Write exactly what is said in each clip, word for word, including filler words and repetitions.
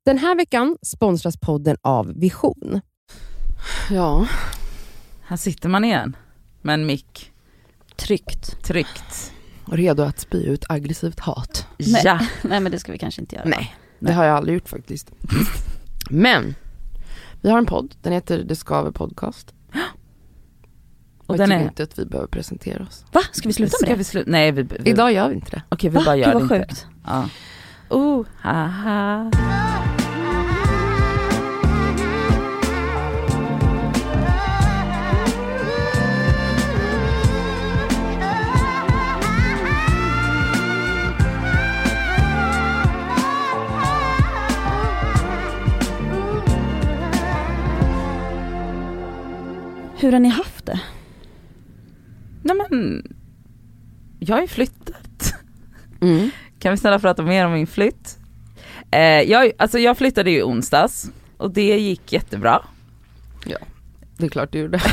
Den här veckan sponsras podden av Vision. Ja. Här sitter man igen med en mick. Tryckt. Tryckt. Och redo att spy ut aggressivt hat. Nej. Ja. Nej, men det ska vi kanske inte göra. Nej, det har jag aldrig gjort faktiskt. Men vi har en podd. Den heter Det Skaver Podcast. Och, och den är inte att vi behöver presentera oss. Va? Ska vi sluta med Ska det? vi sluta? Nej, vi, vi... Idag gör vi inte det. Okej, vi Va? bara gör det. det Var inte. sjukt. Ja. Oh, haha. Hur har ni haft det? Nej men, jag har ju flyttat. Mm. Kan vi snälla prata mer om min flytt? Eh, jag, alltså jag flyttade ju onsdags och det gick jättebra. Ja, det är klart du gjorde.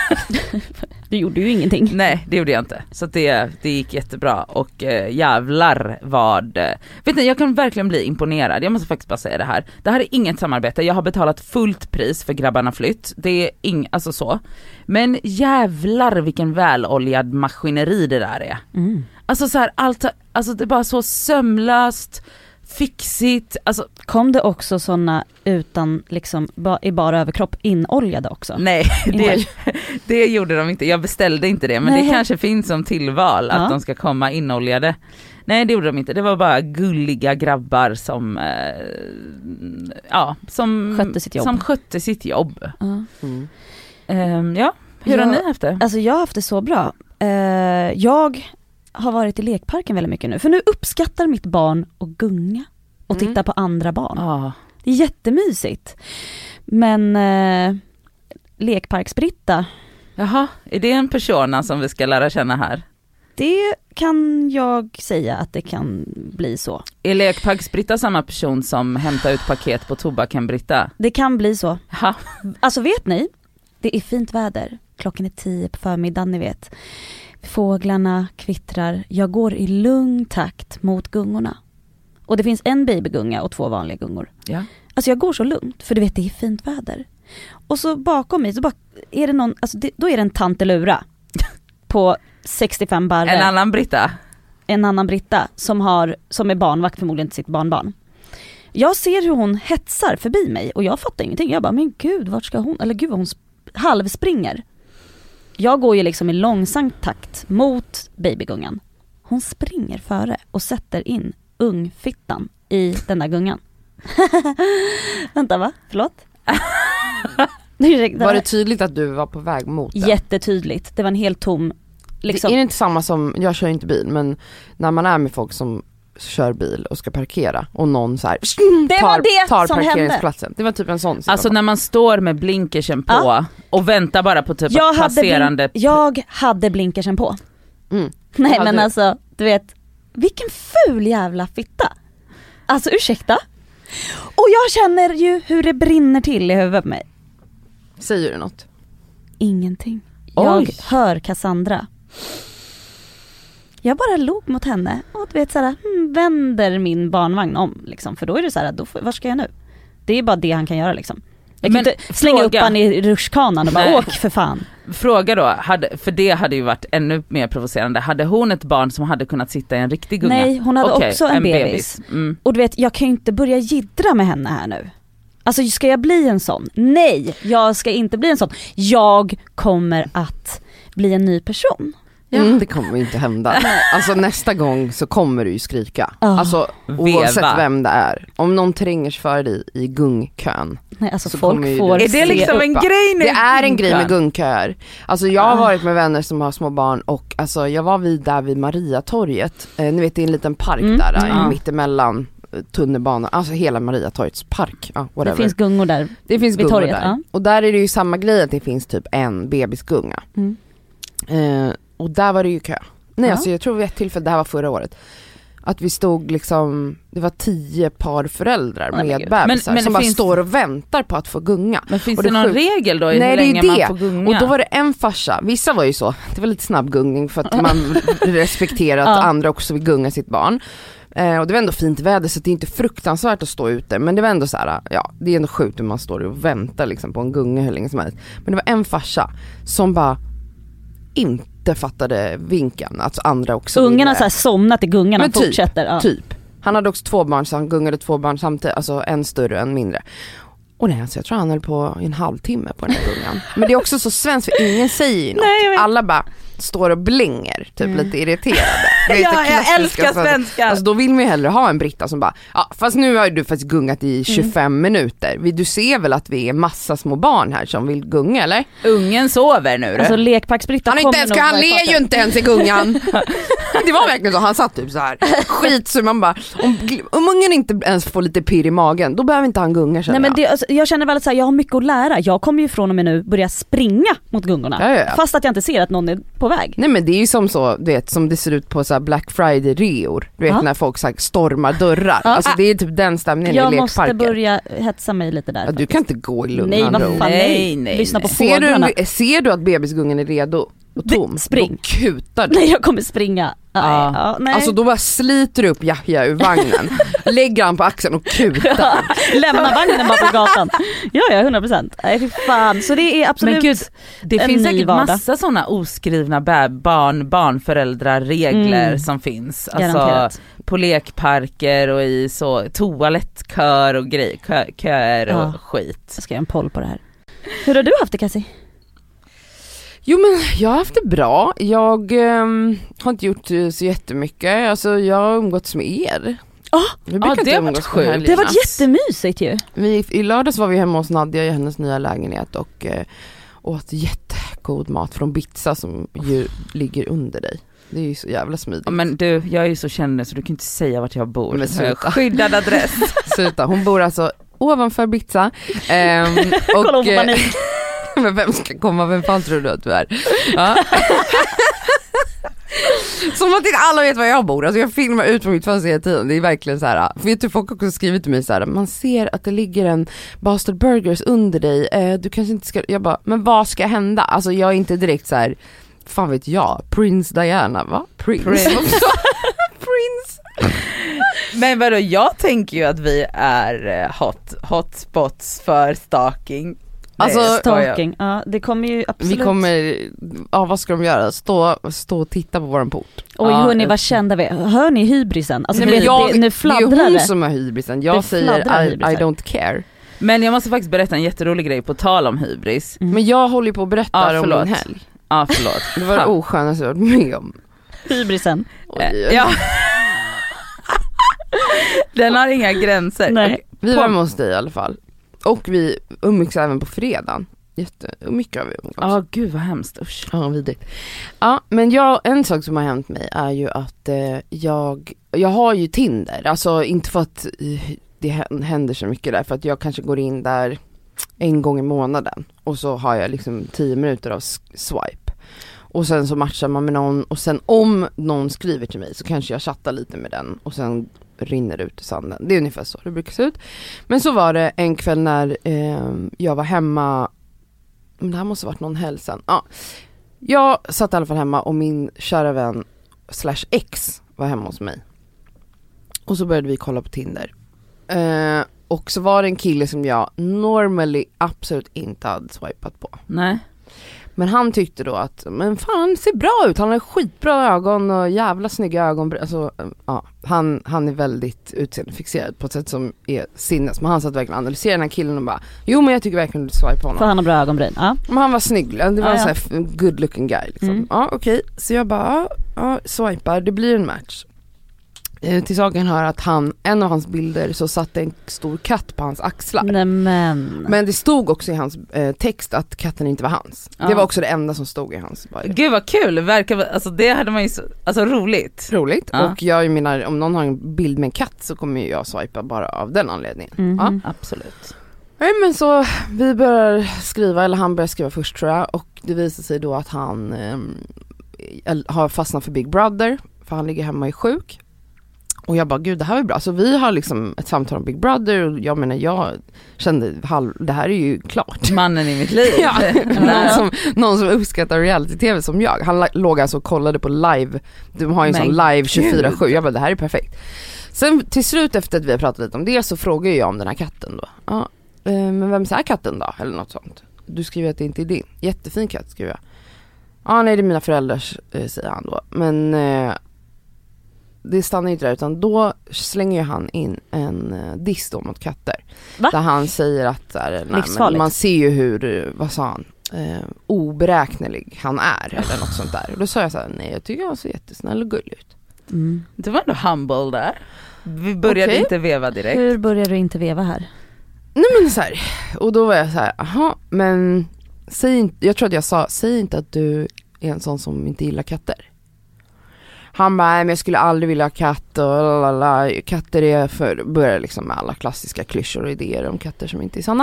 Du gjorde ju ingenting. Nej, det gjorde jag inte. Så det, det gick jättebra och eh, jävlar vad... Eh, vet ni, jag kan verkligen bli imponerad. Jag måste faktiskt bara säga det här. Det här är inget samarbete. Jag har betalat fullt pris för grabbarna flytt. Det är ing, alltså så. Men jävlar vilken väloljad maskineri det där är. Mm. Alltså så här, allt, alltså det är bara så sömlöst, fixigt. Alltså, Kom det också såna utan liksom ba, i bara överkropp inoljade också? nej, det, det gjorde de inte. Jag beställde inte det, men Nej. det kanske finns som tillval Ja. att de ska komma inoljade. Nej, det gjorde de inte. Det var bara gulliga grabbar som eh, ja, som Skötte sitt jobb. Som skötte sitt jobb. Ja. Mm. Ehm, ja, hur Ja. har ni haft det? Alltså jag har haft det så bra. Eh, jag har varit i lekparken väldigt mycket nu. För nu uppskattar mitt barn att gunga och Mm. titta på andra barn. Ja. Det är jättemysigt. Men eh, lekparksbritta, Jaha, är det en persona som vi ska lära känna här? det kan jag säga att det kan bli så. Är lekparksbritta samma person som hämtar ut paket på tobaken Britta? Det kan bli så. Ja. Alltså vet ni, det är fint väder. Klockan är tio på förmiddagen, ni vet. Fåglarna kvittrar. Jag går i lugn takt mot gungorna. Och det finns en babygunga och två vanliga gungor. Ja. Alltså jag går så lugnt, för du vet det är fint väder. Och så bakom mig så bara är det någon, alltså det, då är det en tantelura på sextiofem barre. En annan Britta? En annan Britta som har, som är barnvakt förmodligen till sitt barnbarn. Jag ser hur hon hetsar förbi mig och jag fattar ingenting. Jag bara, men gud, vart ska hon? Eller gud vad hon sp- halvspringer. Jag går ju liksom i långsam takt mot babygungan. Hon springer före och sätter in ungfittan i den där gungan. Vänta, va? Förlåt? Var det tydligt att du var på väg mot den? Jättetydligt. Det var en helt tom liksom. Det är inte samma som, jag kör inte bil, men när man är med folk som kör bil och ska parkera och någon så här det tar, var det tar som parkeringsplatsen. Hände. Det var typ en sån situation. Alltså när man står med blinkersen på Ja. och väntar bara på typ jag, hade passerande... blink- jag hade blinkersen på. Mm. Nej hade men du. alltså, du vet, vilken ful jävla fitta. Alltså ursäkta. Och jag känner ju hur det brinner till i huvudet på mig. Säger du något? Ingenting. Jag Oj. hör Cassandra. Jag bara log mot henne och du vet såhär, hmm, vänder min barnvagn om liksom, för då är det såhär, då, vad ska jag nu? Det är bara det han kan göra liksom. Jag kan Men inte slänga fråga. upp han i rutschkanan och bara Nej. åk för fan. Fråga då, hade, för det hade ju varit ännu mer provocerande. Hade hon ett barn som hade kunnat sitta i en riktig gunga? Nej, hon hade Okej, också en, bebis. Mm. Och du vet, jag kan ju inte börja jiddra med henne här nu. Alltså ska jag bli en sån? Nej, jag ska inte bli en sån. Jag kommer att bli en ny person. Ja. Mm, det kommer inte hända. Alltså nästa gång så kommer du ju skrika. Oh. Alltså Veva. oavsett vem det är. Om någon tränger sig för dig i gungkön. Nej, alltså Så folk kommer ju får det- Är det se liksom upp. en grej nu? Det är en grej med gung. gungköer. Alltså jag har varit med vänner som har små barn och alltså jag var vid där vid Mariatorget. Eh, ni vet det är en liten park Mm, där, mm. mm. mittemellan eh, tunnelbanan, alltså hela Mariatorgets park. Ja, Det whatever. finns gungor där. det finns vid gungor torget, där. ja. Och där är det ju samma grej att det finns typ en bebisgunga. Mm. Eh, och där var det ju kö. Nej Ja. alltså jag tror vid ett tillfälle, det här var förra året, att vi stod liksom, det var tio par föräldrar Nej, men med gud. bebisar Men- men som det bara finns- står och väntar på att få gunga. Men finns Och det, det någon sjuk- regel då i Nej, hur det är länge det. man får gunga? Och då var det en farsa, vissa var ju så, det var lite snabb gungning för att man respekterar att Ja. andra också vill gunga sitt barn. Eh, och det var ändå fint väder så det är inte fruktansvärt att stå ute. Men det var ändå så här, ja, det är ändå sjukt när man står och väntar liksom, på en gunga hur länge som helst. Men det var en farsa som bara inte fattade vinkeln. Alltså andra också. Ungarna så här somnat i gungarna och fortsätter. Ja. Typ. Han hade också två barn så han gungade två barn samtidigt. Alltså en större och en mindre. Och nej, alltså jag tror han höll på en halvtimme på den här gungan. Men det är också så svenskt för ingen säger ju något. Nej, alla bara står och blänger, typ mm. lite irriterade. Ja, jag älskar svenskar. Alltså då vill man ju hellre ha en Britta som bara, ja fast nu har du faktiskt gungat i tjugofem mm. minuter. Du ser väl att vi är massa små barn här som vill gunga, eller? Ungen sover nu. Alltså lekparksbritta kommer nog. Han ler ju inte ens i gungan. Det var verkligen så, han satt typ så här skit så man bara, om, om ungen inte ens får lite pirr i magen, då behöver inte han gunga. Nej, men det, alltså, jag känner väl att så här, jag har mycket att lära. Jag kommer ju från och med nu börja springa mot gungorna. Ja, ja, ja. Fast att jag inte ser att någon är på väg. Nej men det är ju som så, du vet, som det ser ut på så här Black Friday-reor. Du vet ja. när folk så här stormar dörrar. Ja. Alltså det är typ den stämningen jag i lekparker. Jag måste börja hetsa mig lite där. Ja, du kan inte gå i lugn. Nej, vad fan, nej. nej, nej. Lyssna på ser du, ser du att bebisgungen är redo och tom? Spring. Då kutar du. Nej, jag kommer springa. Ja. Ja, nej. Alltså då bara sliter du upp Yahya ur vagnen, lägger han på axeln och kutar. Lämnar vagnen bara på gatan. Ja, ja, hundra procent. Nej, fy fan. Så det är absolut. Men gud, det finns säkert vardag. Massa sådana oskrivna barn, barnföräldrar regler mm. som finns. Alltså garanterat. På lekparker och i så toalettkör och grejer, kö, köer och ja. skit. Jag ska göra en poll på det här. Hur har du haft det, Cassie? Jo men jag har haft det bra. Jag um, har inte gjort så jättemycket. Alltså jag har umgåtts med er. Oh, ja, det har varit sjukt. Det har varit jättemysigt ju. Vi, I lördags var vi hemma hos Nadia i hennes nya lägenhet och uh, åt jättegod mat från Pizza som ju ligger under dig. Det är ju så jävla smidigt. Ja, men du, jag är ju så känd så du kan inte säga vart jag bor. Men sluta. Skyddad adress. Sluta. Hon bor alltså ovanför Pizza. Um, och, Kolla på panik. Men vem ska komma? Vem fan tror du att du är? Ja. Som att inte alla vet var jag bor. Alltså jag filmar ut från mitt fönster hela tiden. Det är verkligen så här. Vet du, folk har också skrivit till mig så här. Man ser att det ligger en Bastard Burgers under dig. Eh, du kanske inte ska. Jag bara, men vad ska hända? Alltså jag är inte direkt så här. Fan vet jag. Prince Diana, va? Prince. Prince. Prince. Men vadå, jag tänker ju att vi är hot hotspots för stalking. Alltså stalking, ja, det kommer ju absolut. Vi kommer, ja vad ska de göra? Stå, stå och titta på våran port. Oj, ja, hörni, vad kända vi är. Hör ni hybrisen? Alltså, nej, men jag, det, nu fladdrar det. Det är hon som har hybrisen. Jag det säger I, I don't care. Men jag måste faktiskt berätta en jätterolig grej på tal om hybris. Mm. Men jag håller på att berätta ja, om min helg. Ja, förlåt. Det var det oskönaste jag varit med om. Hybrisen. Oj. Ja. Den har inga gränser. Nej. Vi var hemma hos dig i alla fall. Och vi umgicks även på fredagen. Jätte, mycket har vi umgåtts. Ja, oh, gud vad hemskt. Usch. Ja, vidrigt. Ja, men jag, en sak som har hänt mig är ju att eh, jag, jag har ju Tinder. Alltså inte för att eh, det händer så mycket där. För att jag kanske går in där en gång i månaden. Och så har jag liksom tio minuter av swipe. Och sen så matchar man med någon. Och sen om någon skriver till mig så kanske jag chattar lite med den. Och sen rinner det ut i sanden. Det är ungefär så det brukar se ut. Men så var det en kväll när eh, jag var hemma. Det här måste ha varit någon helg sen. Ja. Jag satt i alla fall hemma och min kära vän slash ex var hemma hos mig. Och så började vi kolla på Tinder. Eh, och så var det en kille som jag normally absolut inte hade swipat på. Nej. Men han tyckte då att, men fan han ser bra ut, han har skitbra ögon och jävla snygga ögon. Alltså, ja, han, han är väldigt utseendefixerad på ett sätt som är sinnes. Men han satt verkligen och analyserade den här killen och bara, jo men jag tycker verkligen du swipe på honom. För han har bra ögonbryn, ja. Men han var snygg, det var ah, en ja. sån här good looking guy liksom. Mm. Ja okej, okay. Så jag bara, ja, ja swipar, det blir en match. Till saken hör att han, en av hans bilder så satt en stor katt på hans axlar. Nämen. Men det stod också i hans eh, text att katten inte var hans. Ja. Det var också det enda som stod i hans bio. Gud vad kul, verkar, alltså det hade man ju så, alltså roligt. Roligt, ja. Och jag menar om någon har en bild med en katt så kommer jag swipa bara av den anledningen. Mm-hmm. Ja. Absolut. Nej men så vi börjar skriva, eller han börjar skriva först tror jag. Och det visar sig då att han eh, har fastnat för Big Brother. För han ligger hemma i sjuk. Och jag bara, gud det här är bra. Så vi har liksom ett samtal om Big Brother. Och jag menar, jag kände, halv, det här är ju klart. Mannen i mitt liv. Ja, någon, som, någon som uppskattar reality-tv som jag. Han låg alltså och kollade på live. De har ju en sån live tjugofyra sju. Jag bara, det här är perfekt. Sen till slut efter att vi har pratat lite om det så frågar jag om den här katten då. Ja, eh, men vem är katten då? Eller något sånt. Du skriver att det inte är din. Jättefin katt skriver jag. Ja, nej det är mina föräldrars, eh, säger han då. Men eh, det stannar inte där utan då slänger ju han in en eh, diss då mot katter. Va? Där han säger att där, nej, men man ser ju hur, vad sa han? Eh, oberäknelig han är eller något sånt där. Och då sa jag så här, nej jag tycker han ser jättesnäll och gullig ut. Mm. Det var ändå humble där. Vi började okay. inte veva direkt. Hur började du inte veva här? Nej men så här, och då var jag så här, aha, men säg inte, jag tror att jag sa, säg inte att du är en sån som inte gillar katter. Han bara, nej men jag skulle aldrig vilja ha katt och lalala. Katter är för, börjar liksom med alla klassiska klyschor och idéer om katter som inte är sanna.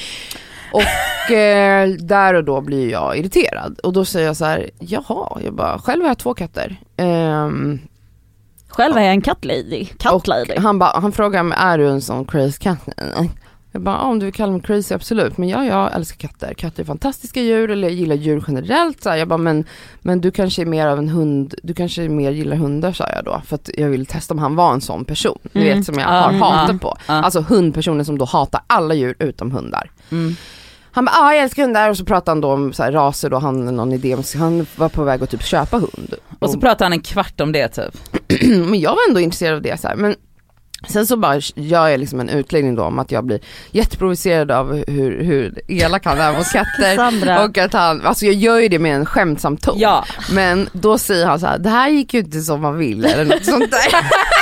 Och eh, där och då blir jag irriterad. Och då säger jag så här, jaha, jag bara, själv har jag två katter. Um, Själv är jag en kattlady. Kattlady. Han, ba, han frågar mig, är du en sån crazy cat? Jag bara, om du vill kalla mig crazy, absolut. Men ja, jag älskar katter. Katter är fantastiska djur, eller jag gillar djur generellt. Så jag bara, men, men du kanske är mer av en hund. Du kanske mer gillar hundar, sa jag då. För att jag vill testa om han var en sån person. Du Mm. vet, som jag har Mm. hatat Mm. på. Mm. Alltså hundpersoner som då hatar alla djur utom hundar. Mm. Han bara, ah, jag älskar hundar. Och så pratar han då om så här, raser då. Han någon idé om, han var på väg att typ köpa hund. Och så pratar han en kvart om det typ. Men jag var ändå intresserad av det så här. Men sen så bara gör jag liksom en utläggning då om att jag blir jätteprovocerad av hur, hur elak han är mot katter. Sandra. Och att han, alltså jag gör ju det med en skämtsam ton. Ja. Men då säger han så här, det här gick ju inte som man vill eller något sånt där.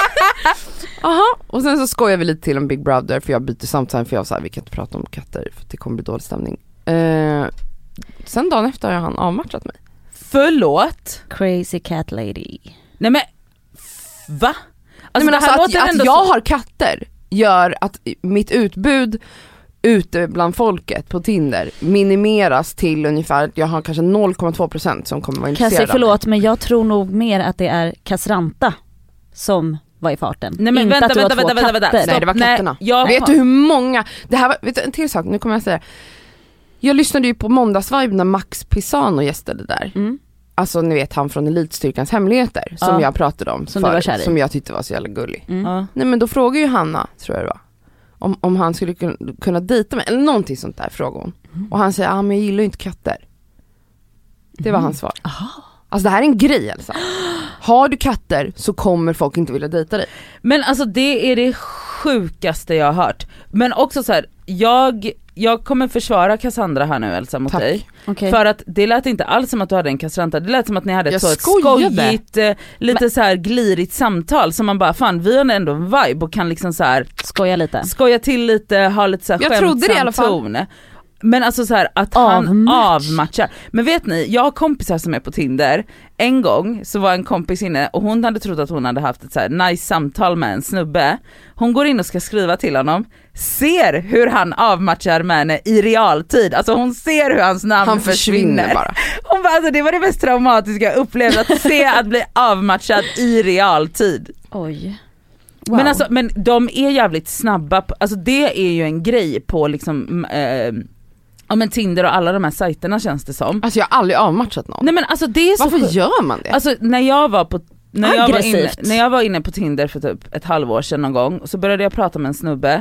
Aha. Och sen så skojar vi lite till om Big Brother, för jag byter samtal, för jag sa vi kan inte prata om katter för det kommer bli dålig stämning. Eh, sen dagen efter har han avmatchat mig. Förlåt. Crazy cat lady. Nej men, va? Alltså, det alltså här att, låter att ändå jag så- har katter gör att mitt utbud ute bland folket på Tinder minimeras till ungefär att jag har kanske noll komma två procent som kommer vara Cassie, intresserade. förlåt, men jag tror nog mer att det är Casranta som var i farten. Nej men Inte vänta, att du vänta, har två vänta, vänta, vänta. katter. Nej, det var katterna. Nej, jag Vet har- du hur många, det här var, vet du, en till sak, nu kommer jag säga. Jag lyssnade ju på Måndagsvibe när Max Pisano gästade där. Mm. Alltså ni vet han från Elitstyrkans hemligheter som Ja. jag pratade om Som du var kär i. som jag tyckte var så jävla gullig. Mm. Ja. Nej men då frågar ju Hanna, tror jag det var, om, om han skulle kunna, kunna dejta mig eller någonting sånt där, frågar hon. Mm. Och han säger, ja ah, men jag gillar ju inte katter. Det var Mm. hans svar. Alltså det här är en grej alltså. Har du katter så kommer folk inte vilja dejta dig. Men alltså det är det sjukaste jag har hört. Men också så här, jag, jag kommer försvara Cassandra här nu, Elsa, mot Tack. dig. Okej. För att det lät inte alls som att du hade en kastranta. Det lät som att ni hade ett, Jag så ett skojade. skojigt, eh, lite så här glirigt samtal som man bara, fan vi har ändå en vibe och kan liksom så här Skoja lite. skoja till lite, ha lite så här Jag trodde det i alla skämtsam fall. ton. Men alltså så här att han Avmatch. avmatchar. Men vet ni, jag har kompisar som är på Tinder. En gång så var en kompis inne och hon hade trott att hon hade haft ett så här nice samtal med en snubbe. Hon går in och ska skriva till honom, ser hur han avmatchar med henne i realtid. Alltså hon ser hur hans namn Han försvinner, försvinner. bara. Hon bara, alltså det var det mest traumatiska jag upplevde, att se att bli avmatchad i realtid. Oj. Wow. Men alltså, men de är jävligt snabba på, alltså det är ju en grej på liksom eh, ja men Tinder och alla de här sajterna känns det som. Alltså jag har aldrig avmatchat någon. Nej men alltså det är så Varför sjukt. gör man det? Alltså när jag var på när jag var, inne, Aggressivt. när jag var inne på Tinder för typ ett halvår sedan någon gång, så började jag prata med en snubbe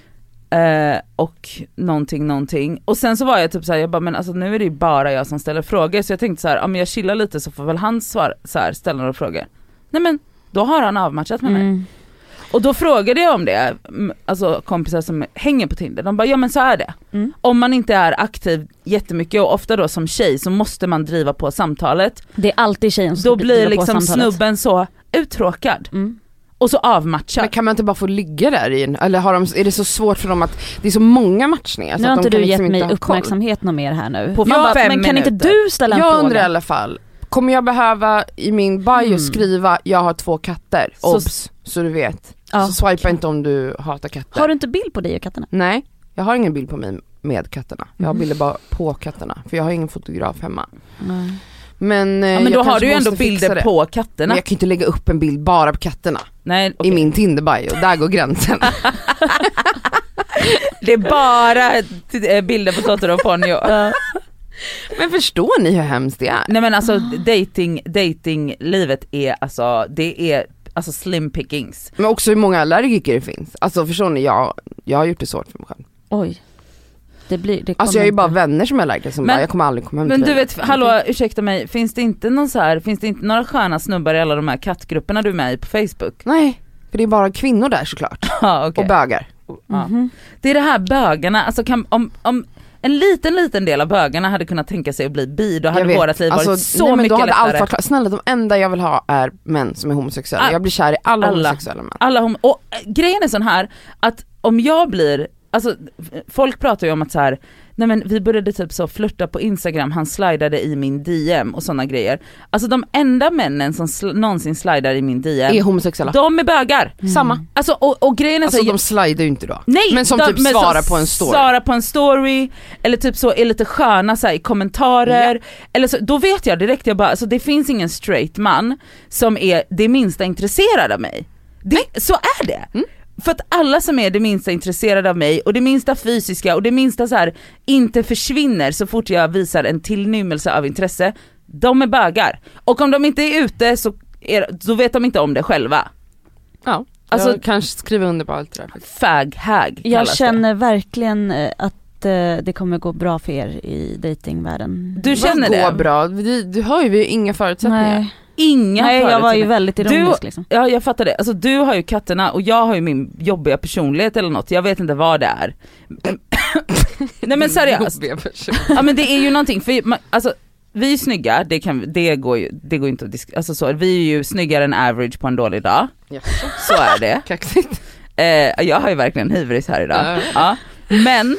eh, och någonting någonting och sen så var jag typ så här, jag bara, men alltså nu är det ju bara jag som ställer frågor, så jag tänkte så här, om jag chillar lite så får väl han svar, så här, ställa några frågor. Nej men då har han avmatchat med mig. Mm. Och då frågade jag om det, mm, alltså kompisar som hänger på Tinder, de bara, ja men så är det. Mm. Om man inte är aktiv jättemycket och ofta då som tjej så måste man driva på samtalet. Det är alltid tjejen som Då ska blir driva på liksom samtalet. snubben så uttråkad Mm. och så avmatchad. Men kan man inte bara få ligga där i en, eller har de, är det så svårt för dem att det är så många matchningar så Nu har att inte de kan du liksom gett mig inte ha koll? uppmärksamhet något mer här nu. På Man bara, fem men kan inte minuter. du ställa en Jag fråga? undrar i alla fall, kommer jag behöva i min bio Mm. skriva jag har två katter, Så- obs, så du vet. Ja. Så swipa inte om du hatar katter. Har du inte bild på dig och katterna? Nej, jag har ingen bild på mig med katterna. Jag har Mhm. bilder bara på katterna, för jag har ingen fotograf hemma. Nej. Men, eh, ja, men jag då har kanske du ju ändå måste fixa bilder det. på Men katterna. jag kan ju inte lägga upp en bild bara på katterna Nej, okej. i min Tinder-bio, där går gränsen. Det är bara t- eh, bilder på Totoro och Ponyo. Men förstår ni hur hemskt det är? Nej men alltså dating, datinglivet är alltså, det är alltså slim pickings. Men också hur många allergiker det finns. Alltså förstår ni, jag, jag har gjort det svårt för mig själv. Oj. Det blir, det alltså jag är ju inte. bara vänner som är allergiker som Men- bara, jag kommer aldrig komma hem Men till du dig. vet, hallå, ursäkta mig, finns det inte någon så här, finns det inte några sköna snubbar i alla de här kattgrupperna du är med i på Facebook? Nej, för det är bara kvinnor där såklart. Ja, okej. Och bögar. Ja. Mhm. Det är det här bögarna, alltså kan, om, om en liten liten del av bögarna hade kunnat tänka sig att bli bi, då hade Jag vet. vårat liv varit Alltså, så nej, men mycket då hade lättare. allt varit klart. Snälla, de enda jag vill ha är män som är homosexuella. Ah, Jag blir kär i alla, alla. homosexuella män. Alla hom- och äh, grejen är sån här, att om jag blir, alltså folk pratar ju om att så här, nej men vi började typ så flirta på Instagram, han slidade i min D M och såna grejer. Alltså de enda männen som sl- någonsin slidar i min D M, Är homosexuella. de är bögar. Samma. Alltså och, och grejen är Alltså så, de slidar ju inte då. nej, men som de, typ men svarar som på en story. Svarar på en story, eller typ så är lite sköna så här, i kommentarer. Eller så, då vet jag direkt, jag bara, alltså det finns ingen straight man som är det minsta intresserad av mig. Det, så är det. Mm. För att alla som är det minsta intresserade av mig och det minsta fysiska och det minsta så här inte försvinner så fort jag visar en tillnymmelse av intresse, de är bögar. Och om de inte är ute så, är, så vet de inte om det själva. Ja, Alltså- jag kanske skriver under på allt det där. Fag-hag Jag kallas känner verkligen eh, att eh, det kommer gå bra för er i datingvärlden. det. Du känner Vad det? går bra? Du, du har ju vi har inga förutsättningar. Nej, Inga Nej jag var ju förutsättningar. väldigt ironisk Du- liksom. Ja, jag fattar det. Alltså du har ju katterna och jag har ju min jobbiga personlighet eller något. Jag vet inte vad det är. Nej men seriöst. Jobbiga person. Ja men det är ju någonting, för man, alltså vi är snygga, det, kan, det, går ju, det går inte att disk- alltså så, vi är ju snyggare än average på en dålig dag. Ja. Så är det. Kaxigt. Eh, jag har ju verkligen hybris här idag. Ja. Ja. Men,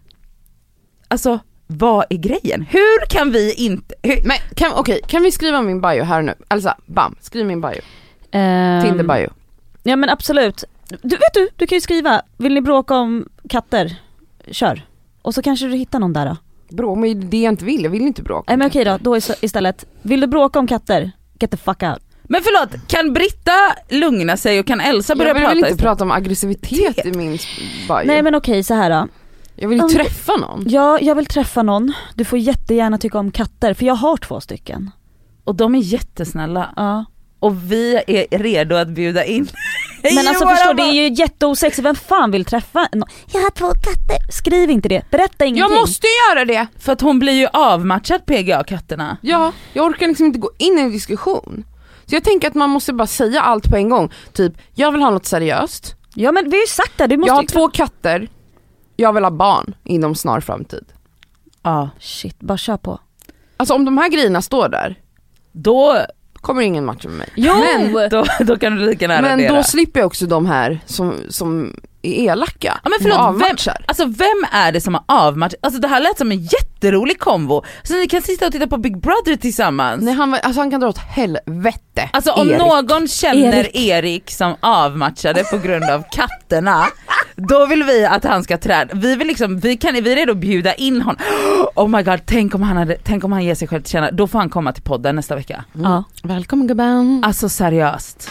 alltså vad är grejen? Hur kan vi inte... Hur, Men kan, okej, kan vi skriva min bio här nu? Alltså, bam, skriv min bio. Ehm, Tinder bio. Ja men absolut. Du vet du, du kan ju skriva, vill ni bråka om katter? Kör. Och så kanske du hittar någon där då. Bråk, men det jag inte vill, jag vill inte bråka. Nej men okej då, då är istället, vill du bråka om katter? Get the fuck out. men förlåt, kan Britta lugna sig och kan Elsa börja Jag vill prata väl inte istället? prata om aggressivitet i min bio. Nej men okej så här då. Jag vill ju Om- träffa någon. Ja, jag vill träffa någon. Du får jättegärna tycka om katter, för jag har två stycken. Och de är jättesnälla. Ja. Och vi är redo att bjuda in. Men alltså förstår, det är ju jätteosexigt, vem fan vill träffa någon? Jag har två katter. Skriv inte det, berätta ingenting. Jag måste ju göra det! För att hon blir ju avmatchad P G A-katterna. Ja, jag orkar liksom inte gå in i en diskussion. Så jag tänker att man måste bara säga allt på en gång. Typ, jag vill ha något seriöst. Ja men vi har ju sagt det, du måste Jag har ju... två katter. Jag vill ha barn inom snar framtid. Ja. Shit, bara kör på. Alltså om de här grejerna står där, Då, kommer ingen matcha med mig. Jo! Men, då, då kan du lika gärna men radera. då slipper jag också de här som, som är elaka. Ja men förlåt, och vem, avmatchar. alltså vem är det som har avmatchat? Alltså det här lät som en jätterolig kombo. Så ni kan sitta och titta på Big Brother tillsammans. Nej, han, var- alltså han kan dra åt helvete. Alltså om Erik. någon känner Erik. Erik. som avmatchade på grund av katterna, då vill vi att han ska träda. Vi vill liksom, vi kan, vi är redo att bjuda in honom. Oh my god, tänk om han hade, tänk om han ger sig själv till känna. Då får han komma till podden nästa vecka. Mm. Ja. Välkommen gubben. Alltså seriöst.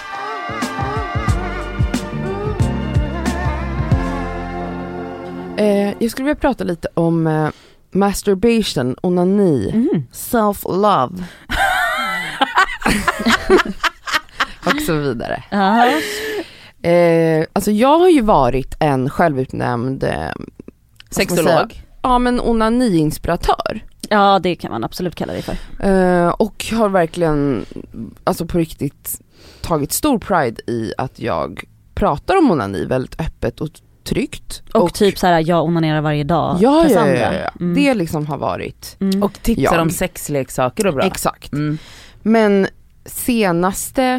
Eh, jag skulle vilja prata lite om eh, masturbation, onani, Mm. self-love. och så vidare. Ja. Eh, alltså jag har ju varit en självutnämnd eh, vad ska man säga? Sexolog. Ja, men onani-inspiratör. Ja det kan man absolut kalla det för. Eh, och har verkligen, alltså på riktigt tagit stor pride i att jag pratar om onani väldigt öppet och tryggt. Och, typ såhär, jag onanerar varje dag. Ja, ja, Cassandra. ja, ja. Mm. Det liksom har varit Mm. Och tipsar Jag. om sexleksaker och bra. exakt. Mm. Men senaste,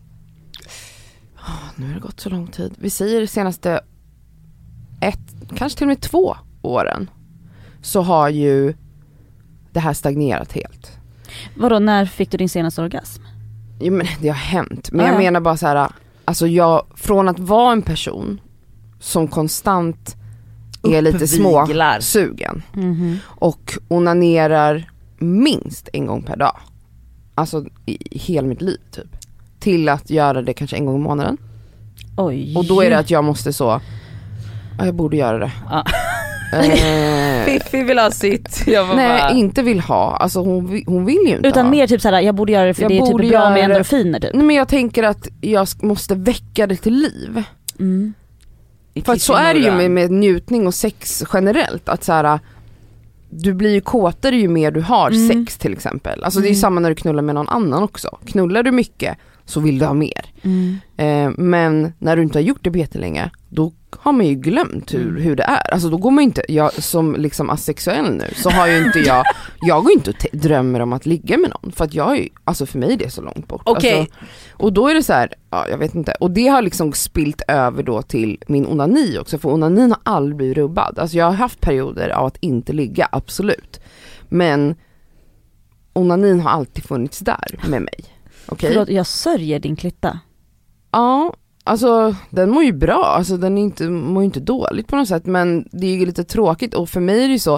oh, nu har det gått så lång tid. Vi säger senaste ett, kanske till och med två åren, så har ju det här stagnerat helt. Vadå, när fick du din senaste orgasm? Jo, men det har hänt. Men Ah, jag ja. menar bara så här, alltså jag, från att vara en person som konstant är lite Uppviglar. småsugen Mhm. och onanerar minst en gång per dag, alltså i hela mitt liv typ, till att göra det kanske en gång i månaden. Oj. Och då är det att jag måste så, ja, jag borde göra det. Ja. Eh, Fiffi vill ha sitt. Jag var nej, bara... inte vill ha. Alltså hon, vi- hon vill ju inte Utan ha. mer typ såhär, jag borde göra det för Jag det är typ borde bra göra med det. endorfiner typ. Nej, men jag tänker att jag sk- måste väcka det till liv. Mm. För att så är det ju med, med njutning och sex generellt. Att så här, du blir ju kåtare ju mer du har Mm. sex till exempel. Alltså det är ju Mm. samma när du knullar med någon annan också. Knullar du mycket så vill du ha mer. Mm. Eh, men när du inte har gjort det på jättelänge, då har man ju glömt hur, Mm. hur det är. Alltså då går man inte, jag som liksom asexuell nu, så har ju inte jag, jag går inte och te- drömmer om att ligga med någon. För att jag är ju, alltså för mig är det så långt bort. Okej. Alltså, och då är det så här, ja jag vet inte. Och det har liksom spilt över då till min onani också. För onanin har aldrig blivit rubbad. Alltså jag har haft perioder av att inte ligga, absolut. Men onanin har alltid funnits där med mig. Okej? Förlåt, jag sörjer din klitta. Ja, alltså den mår ju bra, alltså den är inte, mår ju inte dåligt på något sätt, men det är ju lite tråkigt och för mig är det ju så,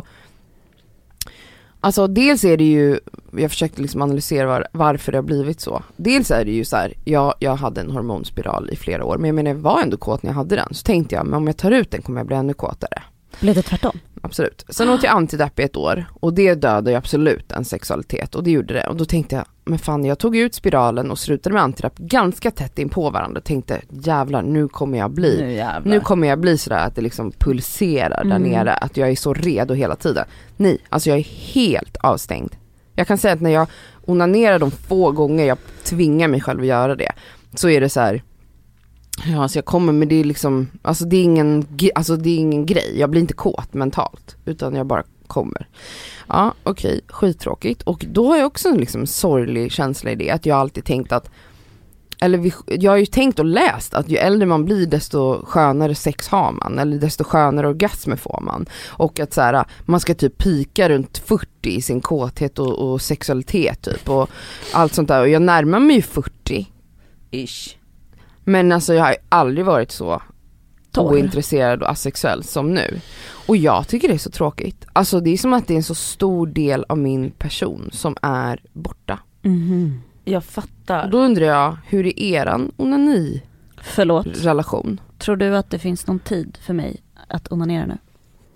alltså dels är det ju, jag försökte liksom analysera var, varför det har blivit så. Dels är det ju så här, jag, jag hade en hormonspiral i flera år, men jag menar jag var ändå kåt när jag hade den, så tänkte jag, men om jag tar ut den kommer jag bli ännu kåtare. Blev det tvärtom? Absolut. Sen åt jag antidepp i ett år och det dödade ju absolut en sexualitet och det gjorde det. Och då tänkte jag, men fan jag tog ut spiralen och slutade med antidepp ganska tätt in på varandra och tänkte, jävlar nu kommer jag bli, Nu jävlar. nu kommer jag bli sådär att det liksom pulserar där Mm. nere, att jag är så redo hela tiden. Nej, alltså jag är helt avstängd. Jag kan säga att när jag onanerar de få gånger jag tvingar mig själv att göra det, så är det så här. Ja, alltså jag kommer, men det är liksom, alltså det är ingen, ge- alltså det är ingen grej. Jag blir inte kåt mentalt, utan jag bara kommer. Ja, okej, skittråkigt. Och då har jag också en liksom sorglig känsla i det, att jag alltid tänkt att, eller vi, jag har ju tänkt och läst att ju äldre man blir desto skönare sex har man, eller desto skönare orgasmer får man. Och att så här, man ska typ pika runt fyrtio i sin kåthet och, och sexualitet typ och allt sånt där. Och jag närmar mig ju fyrtio. Ish. Men alltså jag har ju aldrig varit så Torr. ointresserad och asexuell som nu. Och jag tycker det är så tråkigt. Alltså det är som att det är en så stor del av min person som är borta. Mhm. Jag Och fattar. då undrar jag, hur är eran onani-relation? Förlåt, tror du att det finns någon tid för mig att onanera nu?